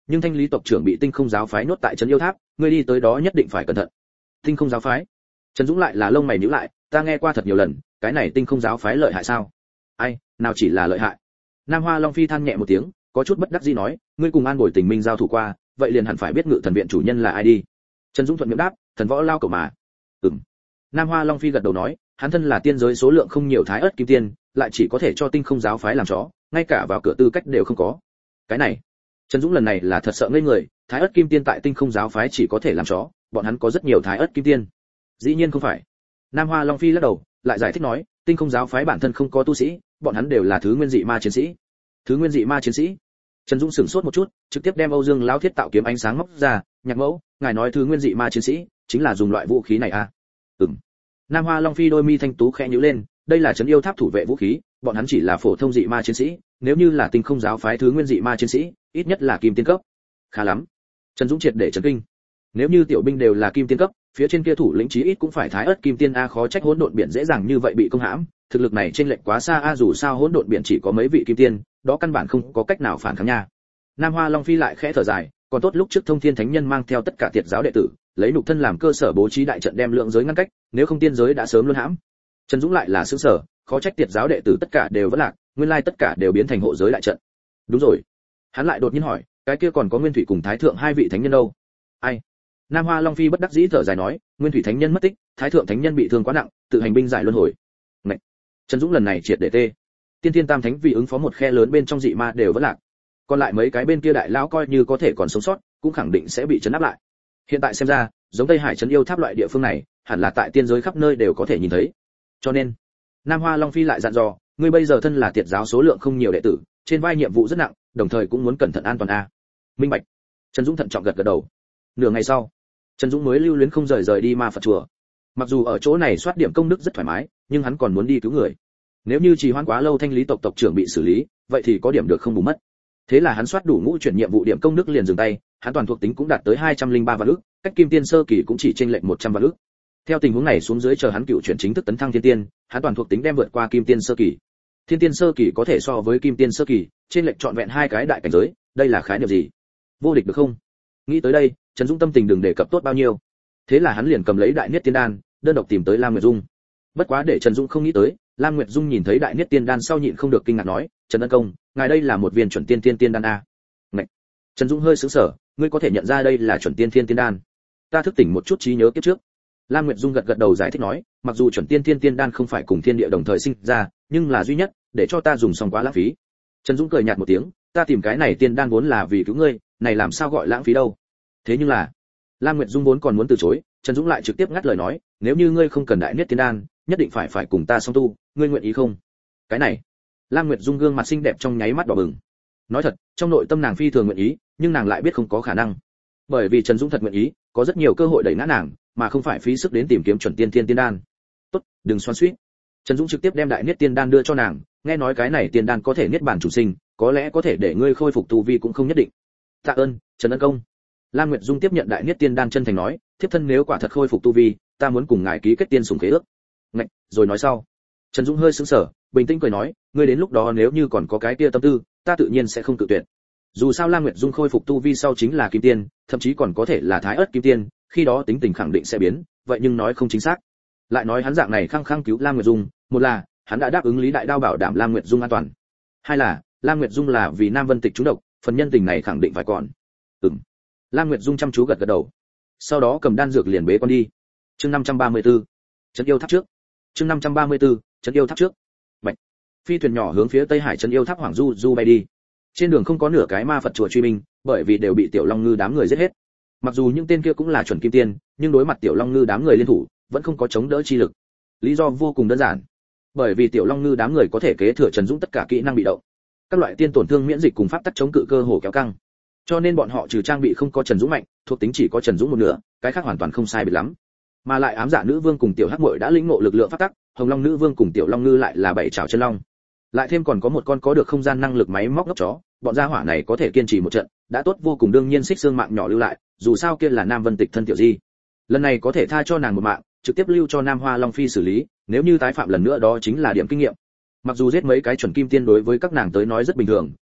nhưng thanh lý tộc trưởng bị tinh không giáo phái nhốt tại trấn yêu tháp, ngươi đi tới đó nhất định phải cẩn thận. Tinh không giáo phái? Trần Dũng lại là lông mày nhíu lại, ta nghe qua thật nhiều lần, cái này tinh không giáo phái lợi hại sao? Ai, nào chỉ là lợi hại. Nam Hoa Long Phi than nhẹ một tiếng, có chút bất đắc dĩ nói, ngươi cùng An Bồi Tình Minh giao thủ qua, vậy liền hẳn phải biết Ngự Thần Viện chủ nhân là ai đi. Trần Dũng thuận miệng đáp, thần võ lao cẩu mà. Ừm. Nam Hoa Long Phi gật đầu nói, hắn thân là tiên giới số lượng không nhiều thái ớt kim tiên, lại chỉ có thể cho tinh không giáo phái làm chó, ngay cả vào cửa tư cách đều không có. Cái này, Trần Dũng lần này là thật sợ ngây người, thái ớt kim tiên tại tinh không giáo phái chỉ có thể làm chó, bọn hắn có rất nhiều thái ớt kim tiên. Dĩ nhiên không phải. Nam Hoa Long Phi lắc đầu, lại giải thích nói, tinh không giáo phái bản thân không có tu sĩ, bọn hắn đều là thứ nguyên dị ma chiến sĩ. Thứ nguyên dị ma chiến sĩ? Trần Dũng sửng sốt một chút, trực tiếp đem Âu Dương lão thiết tạo kiếm ánh sáng móc ra, nhạc mẫu, ngài nói thứ nguyên dị ma chiến sĩ, chính là dùng loại vũ khí này à? Ừm. Nam Hoa Long Phi đôi mi thanh tú khẽ nhíu lên, đây là trấn yêu tháp thủ vệ vũ khí, bọn hắn chỉ là phổ thông dị ma chiến sĩ, nếu như là tinh không giáo phái thứ nguyên dị ma chiến sĩ, ít nhất là kim tiên cấp. Khá lắm. Trần Dũng triệt để chấn kinh. Nếu như tiểu binh đều là kim tiên cấp, phía trên kia thủ lĩnh chí ít cũng phải thái ớt kim tiên a, khó trách hỗn độn biển dễ dàng như vậy bị công hãm, thực lực này trên lệch quá xa a, dù sao hỗn độn biển chỉ có mấy vị kim tiên, đó căn bản không có cách nào phản kháng nha. Nam Hoa Long Phi lại khẽ thở dài, còn tốt lúc trước Thông Thiên Thánh Nhân mang theo tất cả tiệt giáo đệ tử, lấy nhục thân làm cơ sở bố trí đại trận đem lượng giới ngăn cách, nếu không tiên giới đã sớm luân hãm. Trần Dũng lại là sửng sở, khó trách tiệt giáo đệ tử tất cả đều vẫn lạc, nguyên lai tất cả đều biến thành hộ giới đại trận. Đúng rồi. Hắn lại đột nhiên hỏi, cái kia còn có Nguyên Thủy cùng Thái Thượng hai vị thánh nhân đâu? Ai? Nam Hoa Long Phi bất đắc dĩ thở dài nói, Nguyên Thủy thánh nhân mất tích, Thái Thượng thánh nhân bị thương quá nặng, tự hành binh giải luân hồi. Ngậy. Trần Dũng lần này triệt để tê. Tiên Thiên Tam Thánh vì ứng phó một khe lớn bên trong dị ma đều vẫn lạc. Còn lại mấy cái bên kia đại lão coi như có thể còn sống sót, cũng khẳng định sẽ bị trấn áp lại. Hiện tại xem ra, giống Tây Hải trấn yêu tháp loại địa phương này, hẳn là tại tiên giới khắp nơi đều có thể nhìn thấy. Cho nên, Nam Hoa Long Phi lại dặn dò, ngươi bây giờ thân là tiệt giáo số lượng không nhiều đệ tử, trên vai nhiệm vụ rất nặng, đồng thời cũng muốn cẩn thận an toàn a. Minh bạch. Trần Dũng thận trọng gật gật đầu. Nửa ngày sau, Trần Dũng mới lưu luyến không rời rời đi Ma Phật chùa. Mặc dù ở chỗ này soát điểm công đức rất thoải mái, nhưng hắn còn muốn đi cứu người. Nếu như trì hoãn quá lâu thanh lý tộc tộc trưởng bị xử lý, vậy thì có điểm được không bù mất. Thế là hắn soát đủ ngũ chuyển nhiệm vụ điểm công đức liền dừng tay, hắn toàn thuộc tính cũng đạt tới hai trăm linh ba vạn ức, cách kim tiên sơ kỳ cũng chỉ chênh lệch một trăm vạn ức. Theo tình huống này xuống dưới chờ hắn cựu chuyển chính thức tấn thăng thiên tiên, hắn toàn thuộc tính đem vượt qua kim tiên sơ kỳ. Thiên tiên sơ kỳ có thể so với kim tiên sơ kỳ, trên lệch trọn vẹn hai cái đại cảnh giới, đây là khái niệm gì? Vô địch được không? Nghĩ tới đây, Trần Dũng tâm tình đừng đề cập tốt bao nhiêu. Thế là hắn liền cầm lấy đại niết tiên đan, đơn độc tìm tới Lam Nguyệt Dung. Bất quá để Trần Dũng không nghĩ tới, Lam Nguyệt Dung nhìn thấy đại niết tiên đan sau nhịn không được kinh ngạc nói, Trần Ân Công, ngài đây là một viên chuẩn tiên tiên tiên đan a? Ngạch. Trần Dũng hơi sững sờ, ngươi có thể nhận ra đây là chuẩn tiên tiên tiên đan? Ta thức tỉnh một chút trí nhớ kiếp trước. Lam Nguyệt Dung gật gật đầu giải thích nói, mặc dù chuẩn tiên tiên tiên đan không phải cùng thiên địa đồng thời sinh ra, nhưng là duy nhất, để cho ta dùng xong quá lãng phí. Trần Dũng cười nhạt một tiếng, ta tìm cái này tiên đan vốn là vì cứu ngươi, này làm sao gọi lãng phí đâu? Thế nhưng là, Lam Nguyệt Dung vốn còn muốn từ chối, Trần Dũng lại trực tiếp ngắt lời nói, nếu như ngươi không cần đại niết tiên đan, nhất định phải phải cùng ta song tu, ngươi nguyện ý không? Cái này, Lam Nguyệt Dung gương mặt xinh đẹp trong nháy mắt đỏ bừng. Nói thật, trong nội tâm nàng phi thường nguyện ý, nhưng nàng lại biết không có khả năng. Bởi vì Trần Dũng thật nguyện ý, có rất nhiều cơ hội đẩy ngã nàng, mà không phải phí sức đến tìm kiếm chuẩn tiên tiên tiên đan. Tốt, đừng xoắn xuýt. Trần Dũng trực tiếp đem đại niết tiên đan đưa cho nàng, nghe nói cái này tiên đan có thể niết bàn chủ sinh, có lẽ có thể để ngươi khôi phục tu vi cũng không nhất định. Tạ ơn, Trần Ân Công. Lam Nguyệt Dung tiếp nhận đại niết tiên đan chân thành nói, thiếp thân nếu quả thật khôi phục tu vi, ta muốn cùng ngài ký kết tiên sủng khế ước. Ngạch, rồi nói sau. Trần Dũng hơi sững sờ, bình tĩnh cười nói, ngươi đến lúc đó nếu như còn có cái kia tâm tư, ta tự nhiên sẽ không cự tuyệt. Dù sao Lam Nguyệt Dung khôi phục tu vi sau chính là kim tiên, thậm chí còn có thể là thái ớt kim tiên, khi đó tính tình khẳng định sẽ biến, vậy nhưng nói không chính xác. Lại nói hắn dạng này khăng khăng cứu Lam Nguyệt Dung, một là hắn đã đáp ứng Lý Đại Đao bảo đảm Lam Nguyệt Dung an toàn, hai là Lam Nguyệt Dung là vì Nam Vân Tịch trúng độc, phần nhân tình này khẳng định phải còn. Ừm. Lam Nguyệt Dung chăm chú gật gật đầu, sau đó cầm đan dược liền bế con đi. Chương năm trăm ba mươi tư, trấn yêu tháp trước. Chương năm trăm ba mươi tư, trấn yêu tháp trước. Bạch. Phi thuyền nhỏ hướng phía Tây Hải trấn yêu tháp Hoàng Du Du bay đi. Trên đường không có nửa cái ma Phật chùa truy binh, bởi vì đều bị Tiểu Long Ngư đám người giết hết. Mặc dù những tên kia cũng là chuẩn kim tiên, nhưng đối mặt Tiểu Long Ngư đám người liên thủ, vẫn không có chống đỡ chi lực. Lý do vô cùng đơn giản, bởi vì Tiểu Long Ngư đám người có thể kế thừa Trần Dũng tất cả kỹ năng bị động, các loại tiên tổn thương miễn dịch cùng pháp tắc chống cự cơ hồ kéo căng. Cho nên bọn họ trừ trang bị không có Trần Dũng mạnh, thuộc tính chỉ có Trần Dũng một nửa, cái khác hoàn toàn không sai biệt lắm. Mà lại ám dạ nữ vương cùng tiểu hắc muội đã lĩnh ngộ lực lượng pháp tắc, hồng long nữ vương cùng tiểu long ngư lại là bảy trảo chân long. Lại thêm còn có một con có được không gian năng lực máy móc ngốc chó, bọn gia hỏa này có thể kiên trì một trận, đã tốt vô cùng. Đương nhiên xích xương mạng nhỏ lưu lại, dù sao kia là Nam Vân Tịch thân tiểu di. Lần này có thể tha cho nàng một mạng, trực tiếp lưu cho Nam Hoa Long Phi xử lý, nếu như tái phạm lần nữa đó chính là điểm kinh nghiệm. Mặc dù giết mấy cái chuẩn kim tiên đối với các nàng tới nói rất bình thường,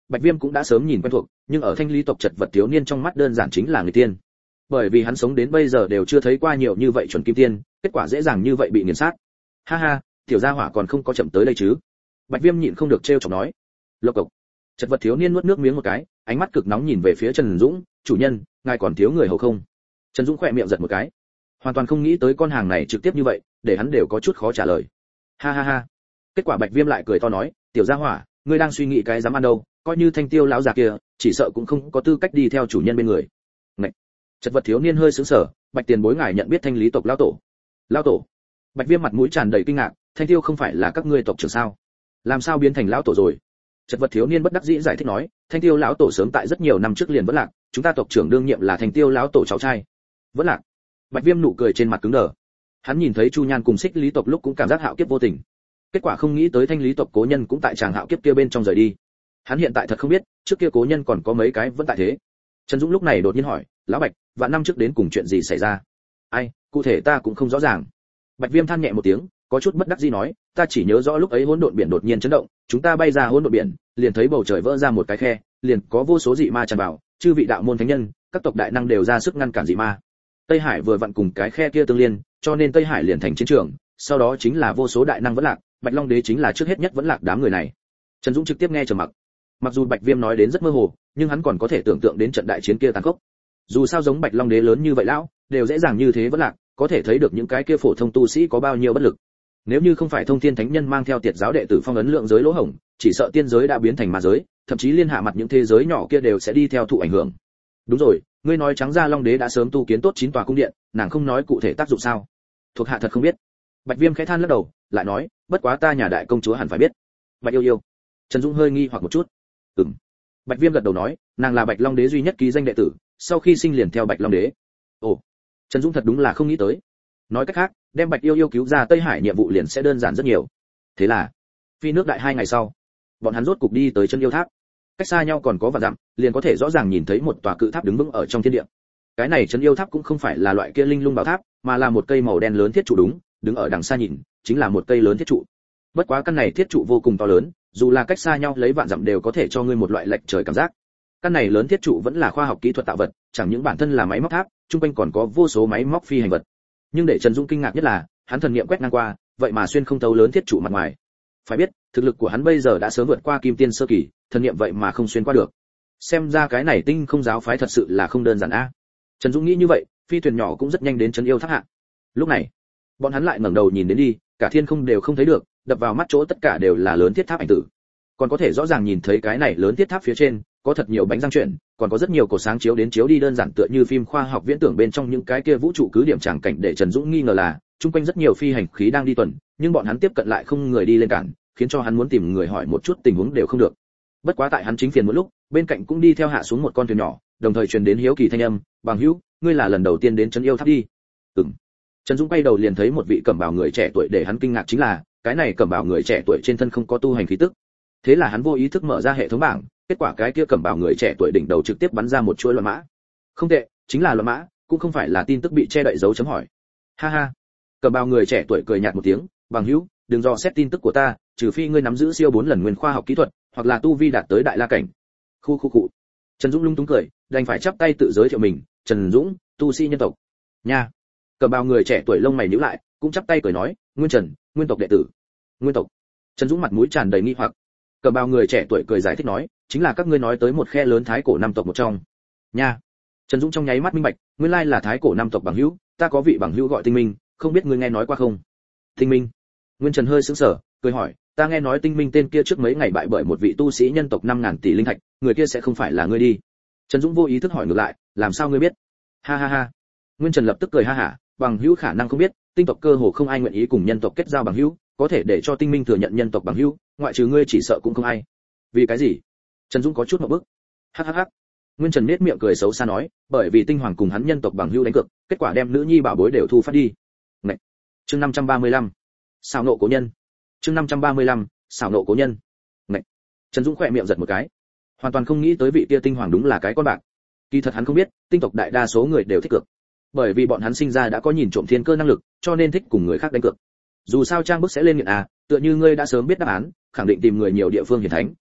Bạch Viêm cũng đã sớm nhìn quen thuộc, nhưng ở thanh lý tộc chật vật thiếu niên trong mắt đơn giản chính là người tiên. Bởi vì hắn sống đến bây giờ đều chưa thấy qua nhiều như vậy chuẩn kim tiên, kết quả dễ dàng như vậy bị nghiền sát. Ha ha, tiểu gia hỏa còn không có chậm tới đây chứ. Bạch Viêm nhịn không được trêu chọc nói. Lộc cộc. Chật vật thiếu niên nuốt nước miếng một cái, ánh mắt cực nóng nhìn về phía Trần Dũng, "Chủ nhân, ngài còn thiếu người hầu không?" Trần Dũng khẽ miệng giật một cái, hoàn toàn không nghĩ tới con hàng này trực tiếp như vậy, để hắn đều có chút khó trả lời. Ha ha ha. Kết quả Bạch Viêm lại cười to nói, "Tiểu gia hỏa, ngươi đang suy nghĩ cái dám ăn đâu, coi như Thanh Tiêu lão già kia, chỉ sợ cũng không có tư cách đi theo chủ nhân bên người." Ngậy. Chật vật thiếu niên hơi sững sờ, "Bạch tiền bối ngài nhận biết Thanh lý tộc lão tổ?" "Lão tổ?" Bạch Viêm mặt mũi tràn đầy kinh ngạc, "Thanh Tiêu không phải là các ngươi tộc trưởng sao? Làm sao biến thành lão tổ rồi?" Chật vật thiếu niên bất đắc dĩ giải thích nói, "Thanh Tiêu lão tổ sớm tại rất nhiều năm trước liền vẫn lạc, chúng ta tộc trưởng đương nhiệm là Thanh Tiêu lão tổ cháu trai." "Vẫn lạc?" Bạch Viêm nụ cười trên mặt cứng đờ. Hắn nhìn thấy Chu Nhan cùng Xích Lý tộc lúc cũng cảm giác hạo kiếp vô tình. Kết quả không nghĩ tới Thanh Lý tộc cố nhân cũng tại tràng hạo kiếp kia bên trong rời đi. Hắn hiện tại thật không biết, trước kia cố nhân còn có mấy cái vẫn tại thế. Trần Dũng lúc này đột nhiên hỏi, "Lão Bạch, vạn năm trước đến cùng chuyện gì xảy ra?" "Ai, cụ thể ta cũng không rõ ràng." Bạch Viêm than nhẹ một tiếng, có chút bất đắc dĩ nói, "Ta chỉ nhớ rõ lúc ấy hỗn độn biển đột nhiên chấn động, chúng ta bay ra hỗn độn biển, liền thấy bầu trời vỡ ra một cái khe, liền có vô số dị ma tràn vào, chư vị đạo môn thánh nhân, các tộc đại năng đều ra sức ngăn cản dị ma. Tây Hải vừa vặn cùng cái khe kia tương liên, cho nên Tây Hải liền thành chiến trường, sau đó chính là vô số đại năng vẫn lạc, Bạch Long Đế chính là trước hết nhất vẫn lạc đám người này." Trần Dũng trực tiếp nghe trầm mặc. Mặc dù Bạch Viêm nói đến rất mơ hồ, nhưng hắn còn có thể tưởng tượng đến trận đại chiến kia tàn khốc. Dù sao giống Bạch Long Đế lớn như vậy lão, đều dễ dàng như thế vẫn lạc, có thể thấy được những cái kia phổ thông tu sĩ có bao nhiêu bất lực. Nếu như không phải Thông Thiên Thánh Nhân mang theo Tiệt giáo đệ tử phong ấn lượng giới lỗ hổng, chỉ sợ tiên giới đã biến thành ma giới, thậm chí liên hạ mặt những thế giới nhỏ kia đều sẽ đi theo thụ ảnh hưởng. Đúng rồi, ngươi nói trắng ra Long Đế đã sớm tu kiến tốt chín tòa cung điện, nàng không nói cụ thể tác dụng sao? Thuộc hạ thật không biết. Bạch Viêm khẽ than lắc đầu, lại nói, bất quá ta nhà đại công chúa hẳn phải biết. Bạch Yêu Yêu. Trần Dung hơi nghi hoặc một chút. Ừm. Bạch Viêm gật đầu nói, nàng là Bạch Long Đế duy nhất ký danh đệ tử, sau khi sinh liền theo Bạch Long Đế. Ồ. Trần Dung thật đúng là không nghĩ tới. Nói cách khác, đem Bạch Yêu Yêu cứu ra Tây Hải nhiệm vụ liền sẽ đơn giản rất nhiều. Thế là, phi nước đại hai ngày sau, bọn hắn rốt cục đi tới chân yêu tháp. Cách xa nhau còn có vạn dặm, liền có thể rõ ràng nhìn thấy một tòa cự tháp đứng vững ở trong thiên địa. Cái này chân yêu tháp cũng không phải là loại kia linh lung bảo tháp, mà là một cây màu đen lớn thiết trụ đúng, đứng ở đằng xa nhìn, chính là một cây lớn thiết trụ. Bất quá căn này thiết trụ vô cùng to lớn, dù là cách xa nhau lấy vạn dặm đều có thể cho ngươi một loại lệch trời cảm giác. Căn này lớn thiết trụ vẫn là khoa học kỹ thuật tạo vật, chẳng những bản thân là máy móc tháp, trung quanh còn có vô số máy móc phi hành vật. Nhưng để Trần Dung kinh ngạc nhất là, hắn thần niệm quét ngang qua, vậy mà xuyên không thấu lớn thiết trụ mặt ngoài. Phải biết, thực lực của hắn bây giờ đã sớm vượt qua kim tiên sơ kỳ, thần niệm vậy mà không xuyên qua được. Xem ra cái này tinh không giáo phái thật sự là không đơn giản a. Trần Dung nghĩ như vậy, phi thuyền nhỏ cũng rất nhanh đến chân yêu tháp hạ. Lúc này, bọn hắn lại ngẩng đầu nhìn đến đi, cả thiên không đều không thấy được, đập vào mắt chỗ tất cả đều là lớn thiết tháp ảnh tử. Còn có thể rõ ràng nhìn thấy cái này lớn thiết tháp phía trên, có thật nhiều bánh răng chuyển, còn có rất nhiều cột sáng chiếu đến chiếu đi đơn giản tựa như phim khoa học viễn tưởng bên trong những cái kia vũ trụ cứ điểm tràng cảnh, để Trần Dũng nghi ngờ là, chung quanh rất nhiều phi hành khí đang đi tuần, nhưng bọn hắn tiếp cận lại không người đi lên cản, khiến cho hắn muốn tìm người hỏi một chút tình huống đều không được. Bất quá tại hắn chính phiền một lúc, bên cạnh cũng đi theo hạ xuống một con thuyền nhỏ, đồng thời truyền đến hiếu kỳ thanh âm, "Bằng hữu, ngươi là lần đầu tiên đến trấn yêu tháp đi?" "Ừm." Trần Dũng quay đầu liền thấy một vị cẩm bào người trẻ tuổi, để hắn kinh ngạc chính là, cái này cẩm bào người trẻ tuổi trên thân không có tu hành khí tức. Thế là hắn vô ý thức mở ra hệ thống bảng, kết quả cái kia cẩm bào người trẻ tuổi đỉnh đầu trực tiếp bắn ra một chuỗi luận mã. Không tệ, chính là luận mã, cũng không phải là tin tức bị che đậy dấu chấm hỏi. Ha ha. Cẩm bào người trẻ tuổi cười nhạt một tiếng, "Bằng hữu, đừng dò xét tin tức của ta, trừ phi ngươi nắm giữ siêu bốn lần nguyên khoa học kỹ thuật, hoặc là tu vi đạt tới đại la cảnh." Khu khu cụ. Trần Dũng lung túng cười, đành phải chắp tay tự giới thiệu mình, "Trần Dũng, tu sĩ nhân tộc." Nha. Cẩm bào người trẻ tuổi lông mày nhíu lại, cũng chắp tay cười nói, "Nguyên Trần, nguyên tộc đệ tử." "Nguyên tộc?" Trần Dũng mặt mũi tràn đầy nghi hoặc. Cẩm bào người trẻ tuổi cười giải thích nói, "Chính là các ngươi nói tới một khe lớn thái cổ năm tộc một trong." Nha. Trần Dũng trong nháy mắt minh bạch, nguyên lai là thái cổ năm tộc bằng hữu, ta có vị bằng hữu gọi Tinh Minh, không biết ngươi nghe nói qua không? Tinh Minh? Nguyên Trần hơi sững sờ, cười hỏi, "Ta nghe nói Tinh Minh tên kia trước mấy ngày bại bởi một vị tu sĩ nhân tộc năm ngàn tỷ linh thạch, người kia sẽ không phải là ngươi đi?" Trần Dũng vô ý thức hỏi ngược lại, "Làm sao ngươi biết?" Ha ha ha. Nguyên Trần lập tức cười ha hả, "Bằng hữu khả năng không biết, tinh tộc cơ hồ không ai nguyện ý cùng nhân tộc kết giao bằng hữu, có thể để cho Tinh Minh thừa nhận nhân tộc bằng hữu, ngoại trừ ngươi chỉ sợ cũng không ai." "Vì cái gì?" Trần Dũng có chút ngượng bức. Hắc hắc hắc. Nguyên Trần nhếch miệng cười xấu xa nói, "Bởi vì Tinh Hoàng cùng hắn nhân tộc bằng hữu đánh cược, kết quả đem nữ nhi bảo bối đều thu phát đi." Ngậy. Chương năm trăm ba mươi lăm. Xảo nộ cố nhân. Chương năm trăm ba mươi lăm. Xảo nộ cố nhân. Ngậy. Trần Dũng khẽ miệng giật một cái, hoàn toàn không nghĩ tới vị kia Tinh Hoàng đúng là cái con bạc. Kỳ thật hắn không biết, tinh tộc đại đa số người đều thích cược, bởi vì bọn hắn sinh ra đã có nhìn trộm thiên cơ năng lực, cho nên thích cùng người khác đánh cược. Dù sao trang bức sẽ lên nghiện à, tựa như ngươi đã sớm biết đáp án, khẳng định tìm người nhiều địa phương hiển thánh.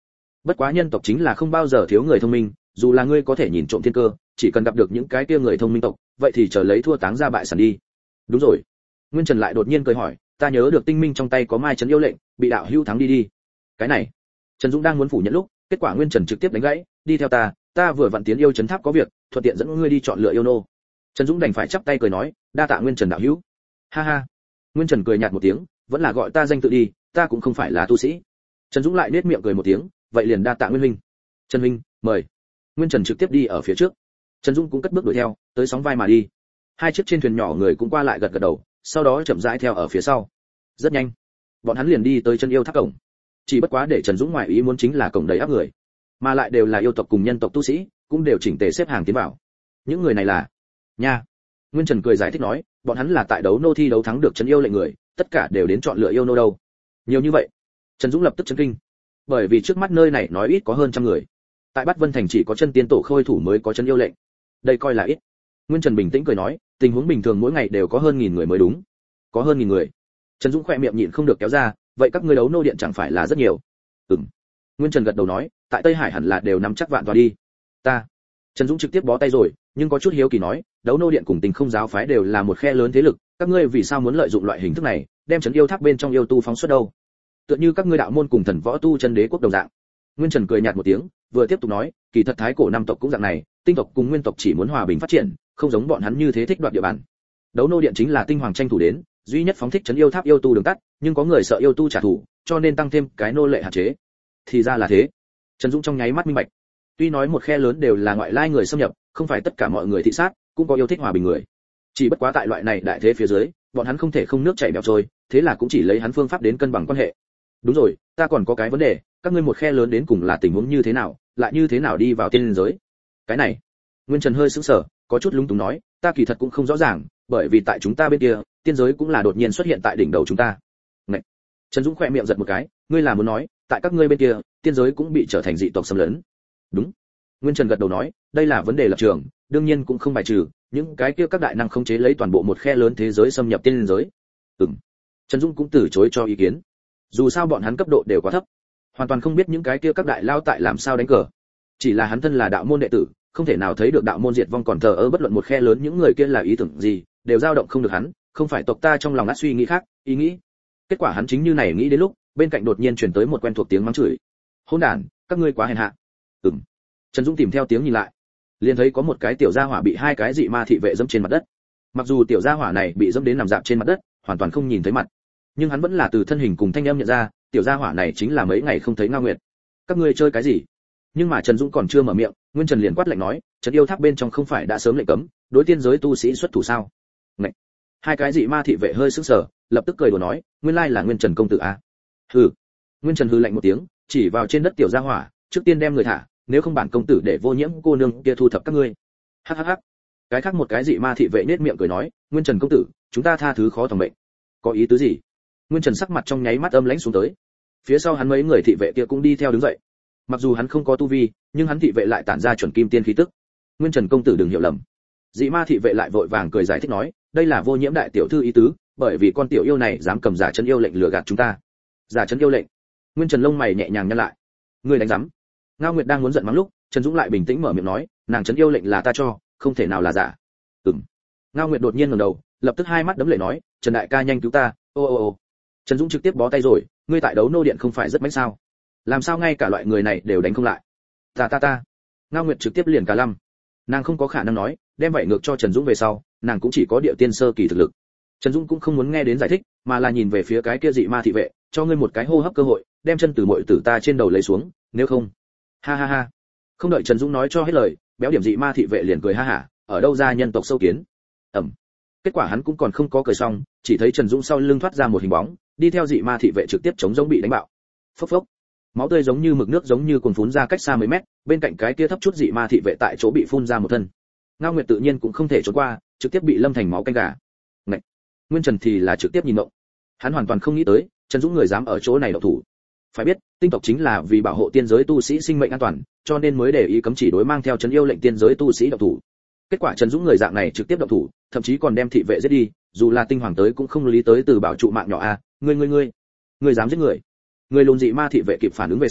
Bất quá nhân tộc chính là không bao giờ thiếu người thông minh, dù là ngươi có thể nhìn trộm thiên cơ, chỉ cần gặp được những cái kia người thông minh tộc, vậy thì chờ lấy thua táng ra bại sản đi. Đúng rồi. Nguyên Trần lại đột nhiên cười hỏi, ta nhớ được tinh minh trong tay có mai trấn yêu lệnh, bị đạo hữu thắng đi đi. Cái này, Trần Dũng đang muốn phủ nhận lúc, kết quả Nguyên Trần trực tiếp đánh gãy, đi theo ta, ta vừa vặn tiến yêu trấn tháp có việc, thuận tiện dẫn ngươi đi chọn lựa yêu nô. Trần Dũng đành phải chắp tay cười nói, đa tạ Nguyên Trần đạo hữu. Ha ha. Nguyên Trần cười nhạt một tiếng, vẫn là gọi ta danh tự đi, ta cũng không phải là tu sĩ. Trần Dũng lại nết miệng cười một tiếng, vậy liền đa tạ Nguyên huynh. Trần huynh, mời. Nguyên Trần trực tiếp đi ở phía trước. Trần Dũng cũng cất bước đuổi theo, tới sóng vai mà đi. Hai chiếc trên thuyền nhỏ người cũng qua lại gật gật đầu, sau đó chậm rãi theo ở phía sau. Rất nhanh, bọn hắn liền đi tới chân yêu tháp cổng. Chỉ bất quá để Trần Dũng ngoại ý muốn chính là cổng đầy áp người, mà lại đều là yêu tộc cùng nhân tộc tu sĩ, cũng đều chỉnh tề xếp hàng tiến vào. Những người này là nha. Nguyên Trần cười giải thích nói, bọn hắn là tại đấu nô thi đấu thắng được chân yêu lệnh người, tất cả đều đến chọn lựa yêu nô đâu. Nhiều như vậy. Trần Dũng lập tức chấn kinh, bởi vì trước mắt nơi này nói ít có hơn trăm người. Tại Bát Vân thành chỉ có chân tiên tổ khôi thủ mới có chân yêu lệnh, đây coi là ít. Nguyên Trần bình tĩnh cười nói, tình huống bình thường mỗi ngày đều có hơn nghìn người mới đúng. Có hơn nghìn người. Trần Dũng khỏe miệng nhịn không được kéo ra, vậy các ngươi đấu nô điện chẳng phải là rất nhiều? Ừm. Nguyên Trần gật đầu nói, tại Tây Hải hẳn là đều nắm chắc vạn tòa đi. Ta. Trần Dũng trực tiếp bó tay rồi, nhưng có chút hiếu kỳ nói, đấu nô điện cùng Tình Không giáo phái đều là một khe lớn thế lực, các ngươi vì sao muốn lợi dụng loại hình thức này, đem trấn yêu tháp bên trong yêu tu phóng xuất đâu? Tựa như các ngươi đạo môn cùng thần võ tu chân đế quốc đồng dạng. Nguyên Trần cười nhạt một tiếng, vừa tiếp tục nói, kỳ thật thái cổ năm tộc cũng dạng này, tinh tộc cùng nguyên tộc chỉ muốn hòa bình phát triển, không giống bọn hắn như thế thích đoạt địa bàn. Đấu nô điện chính là tinh hoàng tranh thủ đến, duy nhất phóng thích trấn yêu tháp yêu tu đường tắt, nhưng có người sợ yêu tu trả thù, cho nên tăng thêm cái nô lệ hạn chế. Thì ra là thế. Trần Dũng trong nháy mắt minh bạch. Tuy nói một khe lớn đều là ngoại lai người xâm nhập, không phải tất cả mọi người thị sát, cũng có yêu thích hòa bình người. Chỉ bất quá tại loại này đại thế phía dưới, bọn hắn không thể không nước chảy bèo trôi, thế là cũng chỉ lấy hắn phương pháp đến cân bằng quan hệ. Đúng rồi, ta còn có cái vấn đề, các ngươi một khe lớn đến cùng là tình huống như thế nào, lại như thế nào đi vào tiên giới? Cái này, Nguyên Trần hơi sững sờ, có chút lúng túng nói, ta kỳ thật cũng không rõ ràng, bởi vì tại chúng ta bên kia, tiên giới cũng là đột nhiên xuất hiện tại đỉnh đầu chúng ta. Này. Trần Dũng khẽ miệng giật một cái, ngươi là muốn nói, tại các ngươi bên kia, tiên giới cũng bị trở thành dị tộc xâm lấn. Đúng. Nguyên Trần gật đầu nói, đây là vấn đề lập trường, đương nhiên cũng không bài trừ, những cái kia các đại năng khống chế lấy toàn bộ một khe lớn thế giới xâm nhập tiên giới. Ừm. Trần Dũng cũng từ chối cho ý kiến. Dù sao bọn hắn cấp độ đều quá thấp, hoàn toàn không biết những cái kia các đại lao tại làm sao đánh cờ. Chỉ là hắn thân là đạo môn đệ tử, không thể nào thấy được đạo môn diệt vong còn thờ ơ bất luận một khe lớn những người kia là ý tưởng gì, đều dao động không được hắn, không phải tộc ta trong lòng ác suy nghĩ khác, ý nghĩ. Kết quả hắn chính như này nghĩ đến lúc, bên cạnh đột nhiên truyền tới một quen thuộc tiếng mắng chửi. Hỗn đản, các ngươi quá hèn hạ. Ừm. Trần Dũng tìm theo tiếng nhìn lại, liền thấy có một cái tiểu gia hỏa bị hai cái dị ma thị vệ dẫm trên mặt đất. Mặc dù tiểu gia hỏa này bị dẫm đến nằm dạp trên mặt đất, hoàn toàn không nhìn thấy mặt, nhưng hắn vẫn là từ thân hình cùng thanh âm nhận ra, tiểu gia hỏa này chính là mấy ngày không thấy Ngao Nguyệt. Các ngươi chơi cái gì? Nhưng mà Trần Dũng còn chưa mở miệng, Nguyên Trần liền quát lạnh nói, trấn yêu tháp bên trong không phải đã sớm lệnh cấm, đối tiên giới tu sĩ xuất thủ sao? Ngậy. Hai cái dị ma thị vệ hơi sững sờ, lập tức cười đùa nói, nguyên lai là Nguyên Trần công tử a. Hừ. Nguyên Trần hừ lạnh một tiếng, chỉ vào trên đất tiểu gia hỏa, trước tiên đem người thả, nếu không bản công tử để vô nhiễm cô nương kia thu thập các ngươi. Hắc hắc hắc. Cái khác một cái dị ma thị vệ nhếch miệng cười nói, Nguyên Trần công tử, chúng ta tha thứ khó tòng mệnh. Có ý tứ gì? Nguyên Trần sắc mặt trong nháy mắt âm lãnh xuống tới. Phía sau hắn mấy người thị vệ kia cũng đi theo đứng dậy. Mặc dù hắn không có tu vi, nhưng hắn thị vệ lại tản ra chuẩn kim tiên khí tức. Nguyên Trần công tử đừng hiểu lầm. Dị ma thị vệ lại vội vàng cười giải thích nói, đây là vô nhiễm đại tiểu thư ý tứ, bởi vì con tiểu yêu này dám cầm giả chân yêu lệnh lừa gạt chúng ta. Giả chân yêu lệnh? Nguyên Trần lông mày nhẹ nhàng nhăn lại. Ngươi đánh rắm? Ngao Nguyệt đang muốn giận mắng lúc, Trần Dũng lại bình tĩnh mở miệng nói, nàng chân yêu lệnh là ta cho, không thể nào là giả. Ừm. Ngao Nguyệt đột nhiên ngẩng đầu, lập tức hai mắt đấm lệ nói, Trần đại ca nhanh cứu ta. Ô ô ô. Trần Dũng trực tiếp bó tay rồi, ngươi tại đấu nô điện không phải rất mạnh sao? Làm sao ngay cả loại người này đều đánh không lại? Ta ta ta. Ngao Nguyệt trực tiếp liền cả lâm. Nàng không có khả năng nói, đem vậy ngược cho Trần Dũng về sau, nàng cũng chỉ có địa tiên sơ kỳ thực lực. Trần Dũng cũng không muốn nghe đến giải thích, mà là nhìn về phía cái kia dị ma thị vệ, cho ngươi một cái hô hấp cơ hội, đem chân từ muội tử ta trên đầu lấy xuống, nếu không. Ha ha ha. Không đợi Trần Dũng nói cho hết lời, béo điểm dị ma thị vệ liền cười ha hả, ở đâu ra nhân tộc sâu kiến. Ẩm. Kết quả hắn cũng còn không có cười xong, chỉ thấy Trần Dũng sau lưng thoát ra một hình bóng, đi theo dị ma thị vệ trực tiếp chống giống bị đánh bạo. Phốc phốc. Máu tươi giống như mực nước giống như cuồn phún ra cách xa mấy mét, bên cạnh cái kia thấp chút dị ma thị vệ tại chỗ bị phun ra một thân. Ngao Nguyệt tự nhiên cũng không thể trốn qua, trực tiếp bị lâm thành máu canh gà. Ngậy. Nguyên Trần thì là trực tiếp nhìn động. Hắn hoàn toàn không nghĩ tới, Trần Dũng người dám ở chỗ này động thủ. Phải biết, tinh tộc chính là vì bảo hộ tiên giới tu sĩ sinh mệnh an toàn, cho nên mới để ý cấm chỉ đối mang theo trấn yêu lệnh tiên giới tu sĩ động thủ. Kết quả Trần Dũng người dạng này trực tiếp động thủ, thậm chí còn đem thị vệ giết đi, dù là tinh hoàng tới cũng không lý tới từ bảo trụ mạng nhỏ a, ngươi ngươi ngươi, ngươi dám giết người. Người lùn dị ma thị vệ kịp phản ứng về sau,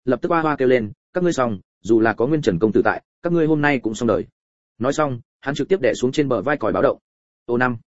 lập tức hoa hoa kêu lên, các ngươi xong, dù là có Nguyên Trần công tử tại, các ngươi hôm nay cũng xong đời. Nói xong, hắn trực tiếp đè xuống trên bờ vai còi báo động. Ô năm,